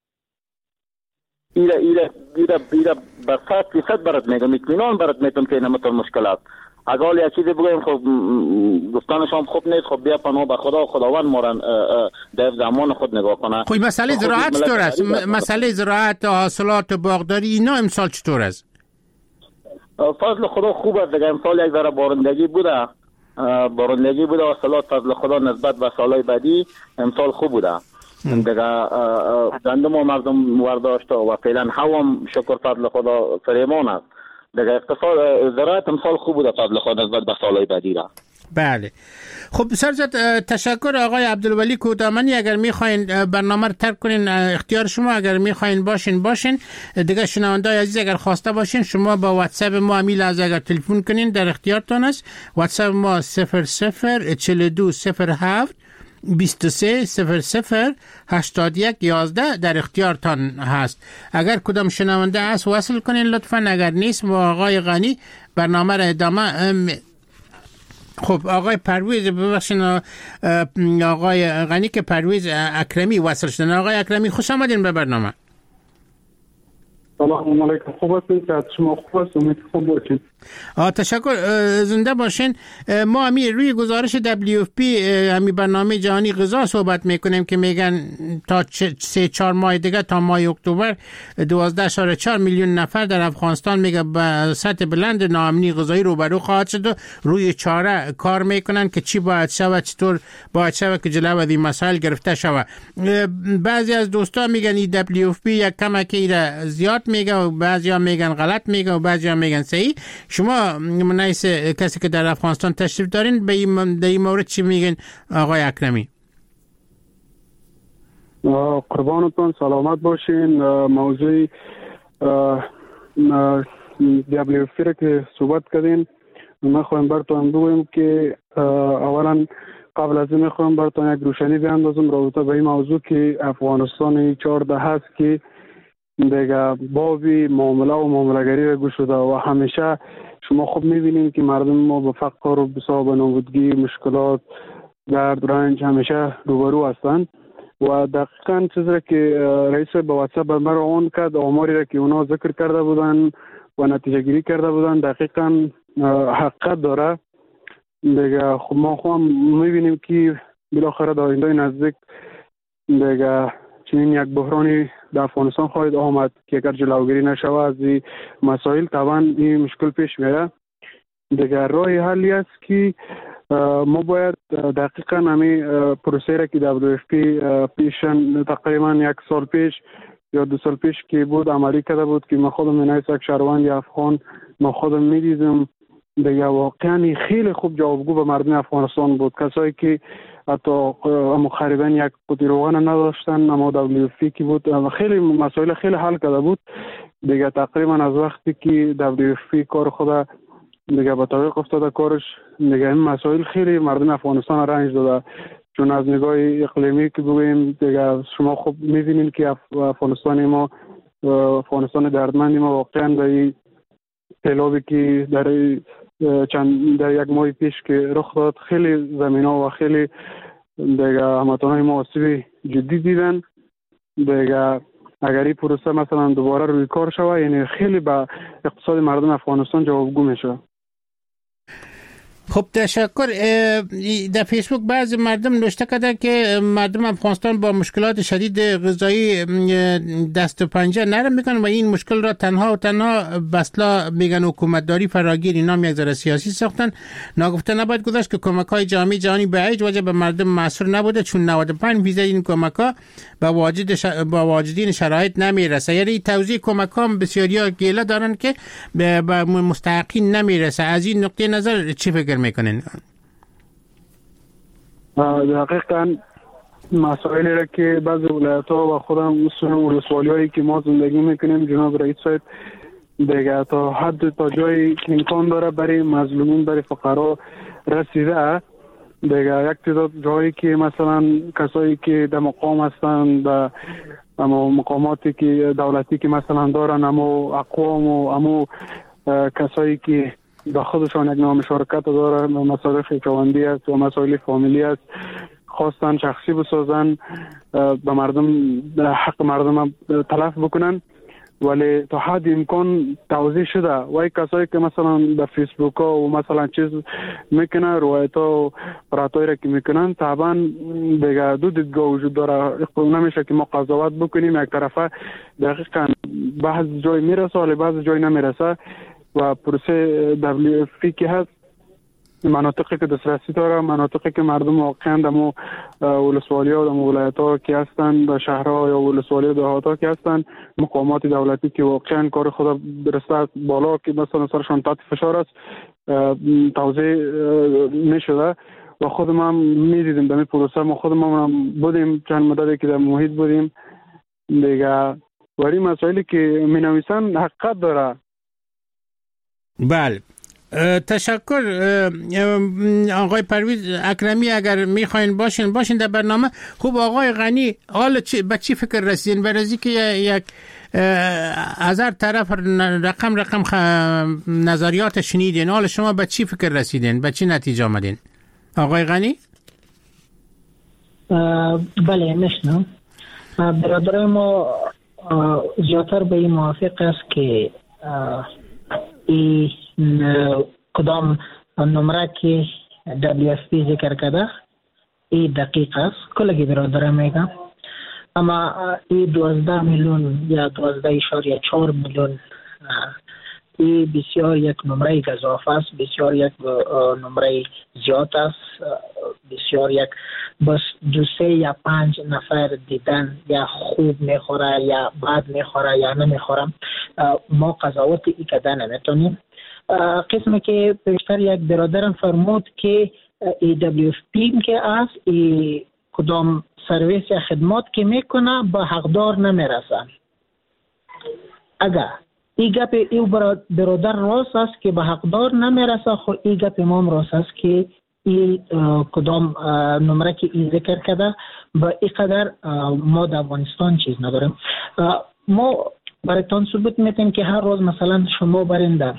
ایره ایره ایره ایره بر صد فیصد برات میگم، اطمینان برات میتونم که نمتر مشکلات اگر یک چیزی بگویم خب گفتنش هم خوب نیست، خب بیا پناه به خدا، خداوند ما را در زمان خود نگاه کنه. خب مسئله زراعت چطور است؟ مسئله زراعت، حاصلات باغداری اینا امسال چطور است؟ فضل خدا خوب است دیگه. امسال یک ذره بارندگی بوده، بارندگی بوده، حاصلات فضل خدا نسبت به سالهای بعدی امسال خوب بوده دیگه. گندم و مردم ورداشته و فعلا هوا شکر فضل خدا فریمان است دیگه. اقتصاد زراعت امسال خوب بوده فضل خدا نسبت به سالهای بعدی را. بله خب سرجت تشکر آقای عبدالولی کودامنی. اگر میخواین برنامه رو ترک کنین اختیار شما، اگر میخواین باشین باشین دیگه. شنوندای عزیز اگر خواسته باشین شما با واتساپ ما امیل از اگر تلفن کنین در اختیارتان است. واتساپ ما صفر صفر چهل و دو صفر هفت بیست و سه صفر صفر هشتاد و یک یازده در اختیارتان هست. اگر کدام شنونده هست وصل کنین لطفا، اگر نیست با آقای غنی برنامه را ادامه. خب آقای پرویز ببخشید، آقای غنی که پرویز اکرمی وصل شدن. آقای اکرمی خوش آمدین به برنامه. سلام علیکم. خوب هستین که شما خوب هستین؟ امید خوب باشین. آه تشکر، زنده باشین. ما امی روی گزارش دبلیو اف پی امی برنامه جهانی غذا صحبت میکنیم که میگن تا سه چهار ماه دیگه تا ماه اکتبر دوازده اشاره چهار میلیون نفر در افغانستان میگه به سطح بلند ناامنی غذایی روبرو خواهد شد و روی چاره کار میکنن که چی باید شود، چطور باید شود که جلو از این مسائل گرفته شود. بعضی از دوستا میگن این دبلیو اف پی یک کمکی زیاد میگه و بعضیا میگن غلط میگه و بعضیا میگن صحیح. شما منایس کسی که در افغانستان تشریف دارین به این مورد چی میگن آقای اکرمی؟ قربانتون سلامت باشین. موضوع دبلیو اف پی که صحبت کردین من خواهم براتون بگویم که اولا قبل از این میخوام براتون یک روشنی بیاندازم رابطه به این موضوع که افغانستان چهارده هست که دیگه بابی معامله و معامله‌گری گوش شده و همیشه شما خوب میبینید که مردم ما به فقر و بساب نابودگی، مشکلات، درد، رنج همیشه روبرو هستند و دقیقاً چیزی که رئیس به واتساپ به من اون کرد آماری را که اونا ذکر کرده بودن و نتیجه گیری کرده بودن. دقیقاً حقیقت داره. دیگه خب ما خواهم میبینیم که بالاخره در آینده نزدیک دیگه چنین یک بحرانی در افغانستان خواهد آمد که اگر جلوگیری نشود از این مسائل طبعا این مشکل پیش میاد. دیگه راه حلی است که ما باید دقیقاً همین پروسه را که دبلیو اف پی پیشن تقریبا یک سال پیش یا دو سال پیش که بود عملی کرده بود که ما خودم من یک شهروند افغان ما خودم میدیدم دیگه واقعا خیلی خوب جوابگو به مردم افغانستان بود. کسایی که حتی مخربین یک قطعه روغن نداشتن اما دبلیو اف پی که بود خیلی مسائل خیلی حل کرده بود. دیگه تقریبا از وقتی که دبلیو اف پی کار خود دیگه به طریق افتاده کارش دیگه این مسائل خیلی مردم افغانستان رنج داده. چون از نگاه اقلیمی که بگوییم دیگه شما خوب می‌بینید که افغانستان ما افغانستان دردمند ما واقعا به این سیلابی که در چند در یک ماه پیش که رخ داد خیلی زمینا و خیلی دیگه هموطنان ما آسیب جدی دیدن. دیگه اگر این پروسه مثلا دوباره روی کار شود یعنی خیلی به اقتصاد مردم افغانستان جوابگو میشه. خب تشکر. در فیسبوک بعضی مردم نوشته کردن که مردم افغانستان با مشکلات شدید غذایی دست و پنجه نرم میکنن و این مشکل را تنها و تنها بسلا میگن حکومتداری فراگیر اینا یک ذره سیاسی ساختن. ناگفته نباید گذاشت که کمک های جامعه جهانی به هیچ وجه به مردم محصور نبوده چون نود و پنج درصد این کمک ها با واجد ش... با واجدین شرایط نمیرسه. یعنی توزیع کمک ها بسیاریا گله دارن که به مستحقین نمیرسه. از این نقطه نظر چی فکر میکنین؟ دقیقاً مسائلی را که بعضی ولایت‌ها و خودم مسئول ولسوالی‌هایی که ما زندگی میکنیم جناب رئیس صاحب دیگه تا حد تا جایی که امکان داره برای مظلومین برای فقرا رسیده. دیگه یک تعداد جایی که مثلا کسایی که در مقام هستند در اما مقاماتی که دولتی که مثلا دارن اما اقوام و اما کسایی که با خودشان یک نوع مشارکت دارن و مسائل خیشاوندی است و مسائل فامیلی است خواستن شخصی بسازن به مردم حق مردم تلف بکنن ولی تا حد امکان توضیح شده و ای کسایی که مثلا در فیسبوک ها و مثلا چیز میکنن روایت ها و پراتایی را که میکنن طبعا دیگه دو دیدگاه وجود داره. نمیشه که ما قضاوت بکنیم یک طرفه دقیقا بعض جای میرسه ولی بعض جای نمیرسه و پروسه دبلیو اف پی که هست مناطقی که دسترسی داره مناطقی که مردم واقعا دمو ولسوالی ها و دمو ولایت ها که هستن در شهرها یا ولسوالی دهات ها که هستن مقامات دولتی که واقعا کار خود برسته بالا که مثلا سرشان تحت فشار است توضیح نشده و خود ما میدیدیم در این پروسه ما خود ما بودیم چند مدتی که در محیط بودیم دیگه ولی مسائلی که می نویسن حقیقت داره. بله تشکر آقای پرویز اکرمی. اگر میخواین باشین باشین در برنامه. خوب آقای غنی حال چی به چی فکر رسیدین برای که یک از هر طرف رقم رقم نظریات شنیدین حال شما به چی فکر رسیدین به چی نتیجه آمدین آقای غنی؟ بله نشنم برادر ما زیادتر به این موافق است که ای کدام نمره که دبلیو اف پی ذکر کرده ای دقیق است کلگی برادر میگم اما ای دوازده میلیون یا دوازده اشاریه چهار میلیون ای بسیار یک نمره گزاف است بسیار یک نمره زیاد است بسیار یک بس دو سه یا پنج نفر دیدن یا خوب میخوره یا بد میخوره یا نمیخوره ما قضاوت ای کده نمیتونیم. قسمی که پیشتر یک برادرم فرمود که ای دبلیو اف پی که است ای کدام سرویس یا خدمات که میکنه با حقدار نمیرسه. اگر ای گپ ای برادر راست است که به حقدار نمیرسه خو ای گپ امام راست است که ای کدام نمره که ای ذکر کرده با ای قدر ما در افغانستان چیز نداریم. ما برایتان ثبوت میتیم که هر روز مثلا شما برین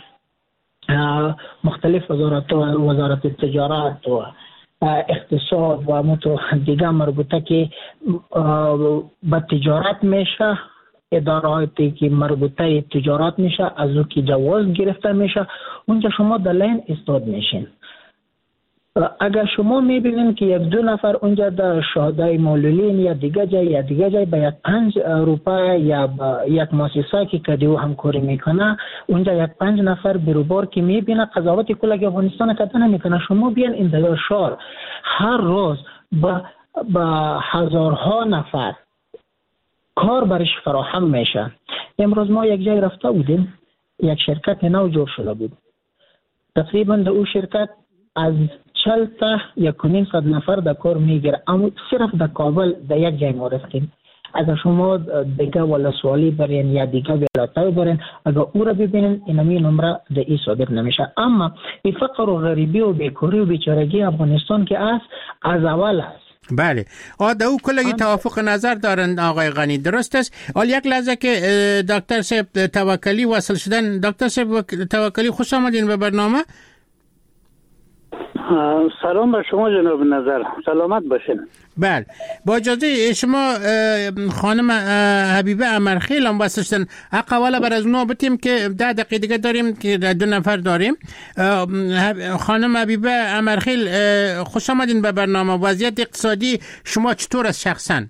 مختلف وزارت وزارت تجارت و اقتصاد و متو دیگه مربوطه که با تجارت میشه ادارات که مربوطه تجارت میشه از او که جواز گرفته میشه، اونجا شما در لین استاد میشین. اگر شما میبینین که یک دو نفر اونجا در شهدای مولولین یا دیگه جای یا دیگه جای به یک پنج روپای یا با یک مؤسسه که کدیو همکاری میکنه، اونجا یک پنج نفر بروبار که میبینه قضاوت کل افغانستان کده نمیکنه، شما بیان این در شهر هر روز با با هزارها نفر کار برش فراهم میشه. امروز ما یک جای رفته بودیم، یک شرکت نو جور شده بود، تقریبا در اون شرکت از چل تا یک و نیم صد نفر در کار میگیره، اما صرف در کابل در یک جای ما رفتیم. اگر شما دیگه ولا سوالی برین یا دیگه ولاتای برین، اگر او را ببینین اینمی نمره در ای ثابت نمیشه. اما این فقر و غریبی و بیکاری و بیچارگی افغانستان که است از اول است. بله آده او کلگی توافق نظر دارند آقای غنی، درست است؟ حال یک لحظه که دکتر صاحب توکلی وصل شدن. دکتر صاحب توکلی خوش آمدین به برنامه. سلام به شما جناب نظر، سلامت باشین. بله با اجازه شما خانم حبیبه امرخیل هم وصل شدن. حق اولا بر از اونا بتیم که ده دقیقه دیگه داریم که دو نفر داریم. خانم حبیبه امرخیل خوش آمدین به برنامه. وضعیت اقتصادی شما چطور است شخصا؟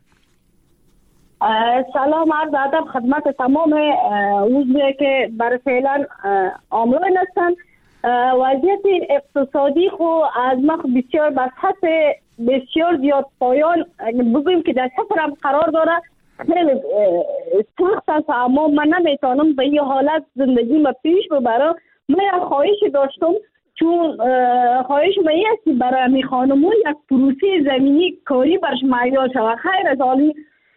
سلام عرض ادب خدمت تمام عضوی که برای فعلا آملای هستند. وضعیت اقتصادی خو از مخ بسیار به سطح بسیار زیاد پایان بگوییم که در صفر هم قرار داره. خیلی سخت است، اما من نمیتونم به این حالت زندگی ما پیش ببرم. من یک خواهش داشتم، چون خواهش من این است که برای می خانمون یک پروسه زمینی کاری برش معیار شود. خیر از حالی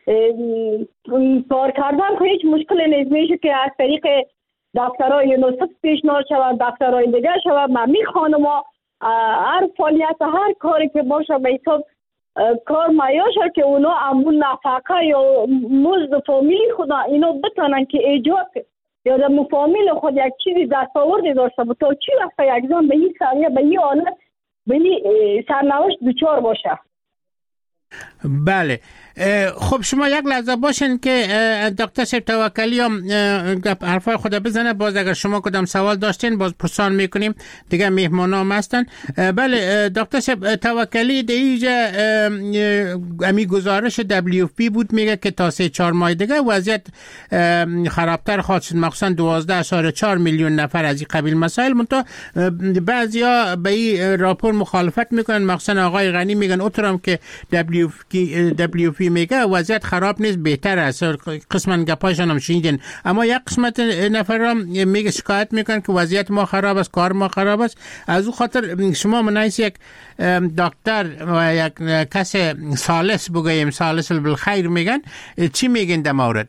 کار کردن که هیچ مشکل نیست، میشه که از طریق دفترهای یونیسف پیشنهاد شود، دفترهای دیگه شود. من می خانم هر فعالیت هر کاری که باشه به حساب کار معیار شد که اونا همون نفقه یا مزد فامیلی خود اینا بتونن که ایجاد یا در فامیل خود یک چیزی دستاوردی داشته بود تا چی وقت یک زن به این سریع به این حالت به این سرنوشت دچار باشه. بله خب شما یک لحظه باشین که دکتر صاحب توکلی هم حرفای خود بزنه، باز اگر شما کدام سوال داشتین باز پرسان میکنیم، دیگه مهمان هم هستن. بله دکتر صاحب توکلی در اینجا امی گزارش دبلیو پی بود، میگه که تا سه چهار ماه دیگه وضعیت خرابتر خواهد شد، مخصوصا دوازده اشاره چهار میلیون نفر از این قبیل مسائل. منتها بعضیا به این راپور مخالفت میکنن، مخصوصا آقای غنی میگن اوترام که دبلیو دبلیو پی میگه وضعیت خراب نیست، بهتر است. قسما گپایشان هم شنیدین، اما یک قسمت نفرام میگه شکایت میکنن که وضعیت ما خراب است، کار ما خراب است. از او خاطر شما منایس یک دکتر و یک کس سالس بگویم سالس بالخیر میگن، چی میگن در مورد؟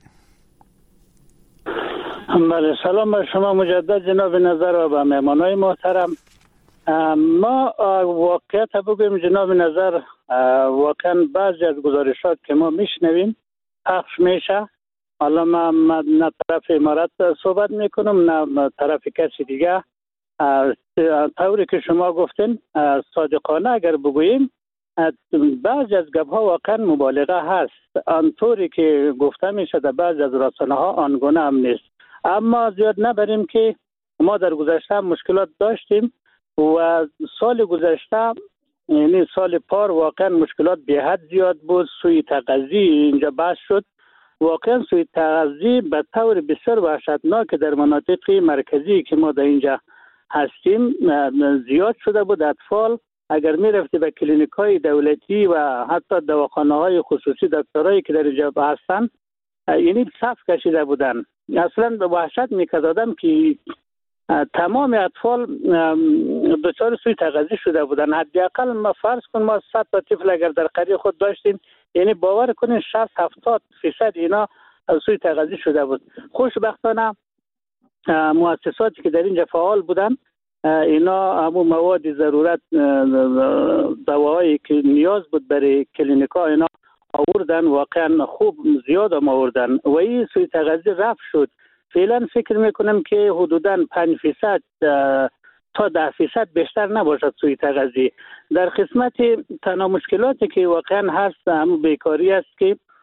بله سلام به شما مجدد جناب نظر و به مهمانای محترم. ما واقعیت بگویم جناب نظر، واقعا بعضی از گزارشات که ما میشنویم پخش میشه. حالا من نه طرف امارات صحبت میکنم نه طرف کسی دیگه. طوری که شما گفتین صادقانه اگر بگوییم بعضی از گپ‌ها واقعا مبالغه هست. آنطوری که گفته میشه در بعضی از رسانه ها آنگونه هم نیست. اما زیاد نبریم که ما در گذشته مشکلات داشتیم و سال گذشته یعنی سال پار واقعا مشکلات به حد زیاد بود. سوی تغذی اینجا بحث شد. واقعا سوی تغذی به طور بسیار وحشتناک در مناطق مرکزی که ما در اینجا هستیم زیاد شده بود. اطفال اگر می رفتی به کلینیک‌های دولتی و حتی دواخانه‌های خصوصی دکترایی که در اینجا هستن یعنی صف کشیده بودن. اصلا به وحشت می‌کردم که تمام اطفال دچار سوی تغذی شده بودن. حداقل ما فرض کن ما صد تا طفل اگر در قریه خود داشتیم، یعنی باور کنین شصت هفتاد درصد اینا سوی تغذی شده بود. خوشبختانه مؤسساتی که در اینجا فعال بودن اینا همون مواد ضرورت دواهایی که نیاز بود برای کلینیکا اینا آوردن، واقعا خوب زیاد هم آوردن و این سوی تغذی رفع شد. فعلا فکر میکنم که حدوداً پنج فیصد تا ده فیصد بیشتر نباشد سوی تغذی. در قسمت تنها مشکلاتی که واقعا هست هم بیکاری است که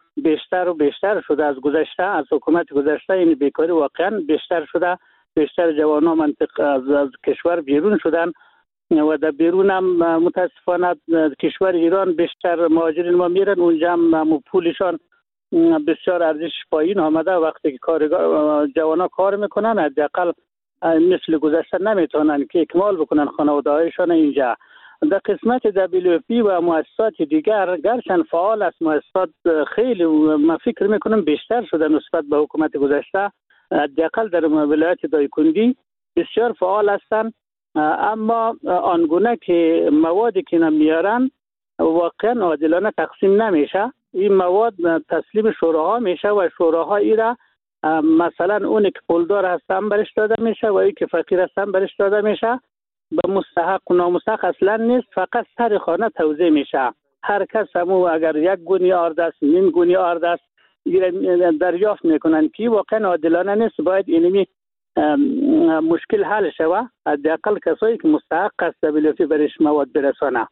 بیشتر و بیشتر شده. از گذشته، از حکومت گذشته این بیکاری واقعا بیشتر شده. بیشتر جوانان منطقه از, از کشور بیرون شدن و در بیرون هم متاسفانه کشور ایران بیشتر مهاجرین ما میرن اونجا هم پولشان بسیار ارزش پایین آمده. وقتی که کارگار جوانا کار میکنن حداقل مثل گذشته نمیتونن که اکمال بکنن خانواده هایشان اینجا. در قسمت دبلیو اف پی و مؤسسات دیگر گرچند فعال است، مؤسسات خیلی من فکر میکنم بیشتر شده نسبت به حکومت گذشته. حداقل در ولایت دایکنډي بسیار فعال هستند، اما آنگونه که موادی که نمیارن واقعا عادلانه تقسیم نمیشه. این مواد تسلیم شوراها میشه و شوراها ایرا مثلا اون که پولدار هستن برش داده میشه و این که فقیر هستن برش داده میشه. به مستحق و نامستحق اصلا نیست، فقط سر خانه توزیع میشه. هر کس همو اگر یک گونی آرد است، نیم گونی آرد است دریافت میکنن که واقعا عادلانه نیست. باید اینمی مشکل حل شوه. حداقل کسایی که مستحق است دبلیو اف پی برش مواد برسانه.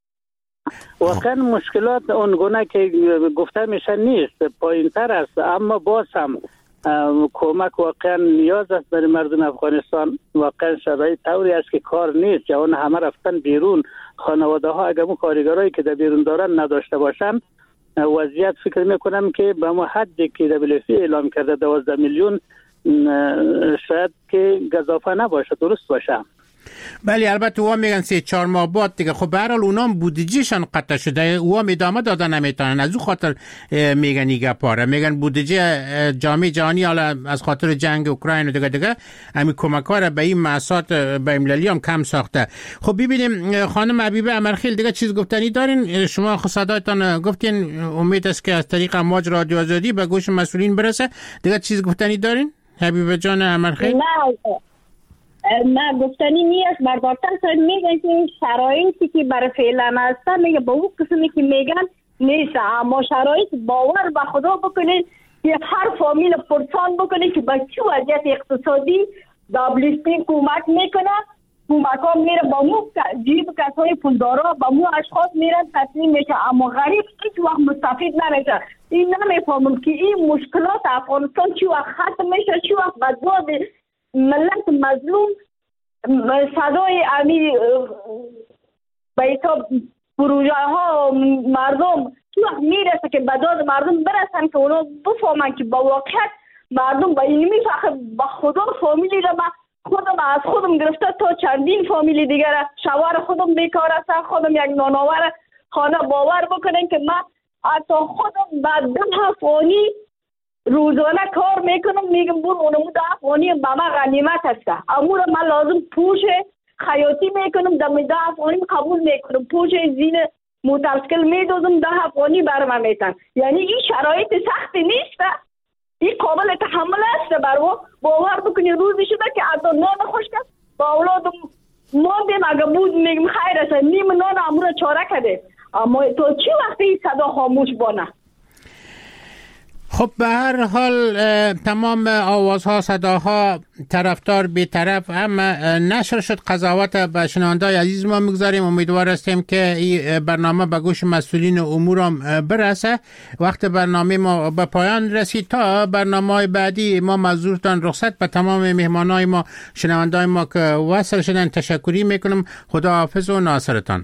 واقعا مشکلات اونگونه که گفته میشه نیست، پایین تر است، اما باز هم کمک واقعا نیاز است برای مردم افغانستان. واقعا شرایط طوری است که کار نیست، جوان همه رفتن بیرون. خانواده ها اگر مو کارگرایی که در بیرون دارن نداشته باشن وضعیت فکر میکنم که به ما حدی که دبلیو اف پی اعلام کرده دوازده میلیون شاید که گزافه نباشه، درست باشه. بله البته اوها میگن سه چهار ماه بعد دیگه. خب به هر حال اونام بودجهشان قطع شده، اوها ادامه دادن نمیتونن. از او خاطر میگن ایگه پاره میگن بودجه جامعه جهانی حالا از خاطر جنگ اوکراین و دیگه دیگه همین کمک‌ها را به این مؤسسات بین‌المللی هم کم ساخته. خب ببینیم خانم حبیبه امرخیل دیگه چیز گفتنی دارین؟ شما خود صدایتان گفتین، امید است که از طریق امواج رادیو آزادی به گوش مسئولین برسه. دیگه چیز گفتنی دارین حبیبه جان امرخیل؟ نه نه گفتنی نیست. بردارتر سر میگن که شرایطی که برای فعلا هستن میگه با اون قسمی که میگن نیست، اما شرایط باور به خدا بکنید که هر فامیل پرسان بکنید که با چه وضعیت اقتصادی دبلیو اف پی کمک میکنه. کمک ها میره با مو جیب کسای پولدارا با مو اشخاص میرن تسلیم میشه، اما غریب هیچ وقت مستفید نمیشه. این نمیفهمم که این مشکلات افغانستان چی وقت ختم میشه، چی وقت بدباد ملت مظلوم صدای امی بیتا پروژه ها مردم چی وقت میرسه که به داد مردم برسن که اونا بفهمن که با واقعیت مردم با اینمی فقط با خدا فامیلی را من خودم از خودم گرفته تا چندین فامیلی دیگر شوهر خودم بیکار است، خودم یک نانآور خانه. باور بکنین که من حتی خودم بعد ده افغانی روزانه کار میکنم، میگم بور اونمو ده افغانی به من غنیمت هسته، امور من لازم پوش خیاطی میکنم دم ده افغانی قبول میکنم، پوش زین موترسکل میدوزم ده افغانی بر من میتن. یعنی این شرایط سخت نیست، این قابل تحمل است. برو باور بکنی روزی شده که از نان خوش کرد با اولادم ماندیم، اگه بود میگم خیر است نیم نان امور چاره کده، اما تو چی وقتی صدا خاموش بانه؟ خب به هر حال تمام آوازها صداها طرفدار بی‌طرف اما نشر شد قضاوت به شنونده‌های عزیز ما میگذاریم. امیدوار هستیم که این برنامه به گوش مسئولین امور هم برسه. وقت برنامه ما به پایان رسید. تا برنامه‌های بعدی ما معذورتان رخصت. به تمام مهمانای ما شنونده‌های ما که وصل شدن تشکری میکنم. خدا حافظ و ناصرتان.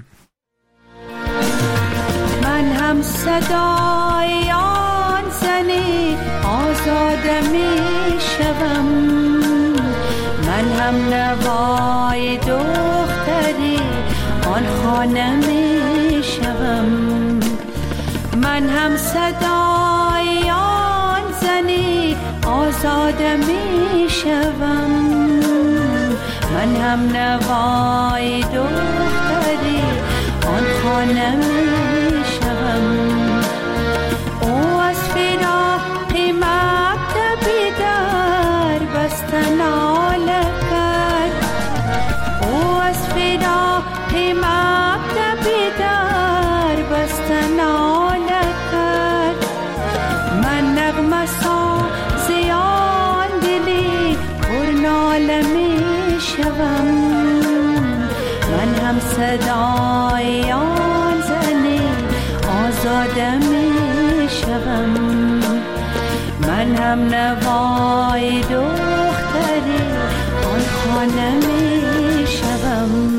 من هم صدای آن زنی آزاده می شوم، من هم نوای دختری آن خانه می شوم، من هم صدای آن زنی آزاده می شوم، من هم نوای دختری آن خانه می شوم. او از فراق مکتبی در بستن آله کرد، او از فراق مکتبی در بستن آله کرد. من نغمه سازی آن دلی پر ناله می شوم، من هم صدای آن زنی آزاده می شوم، من هم نوای دختری آن خانه می شوم.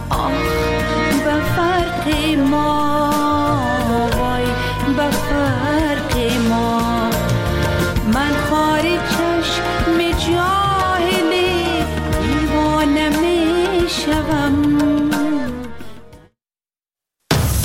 ما وای بفر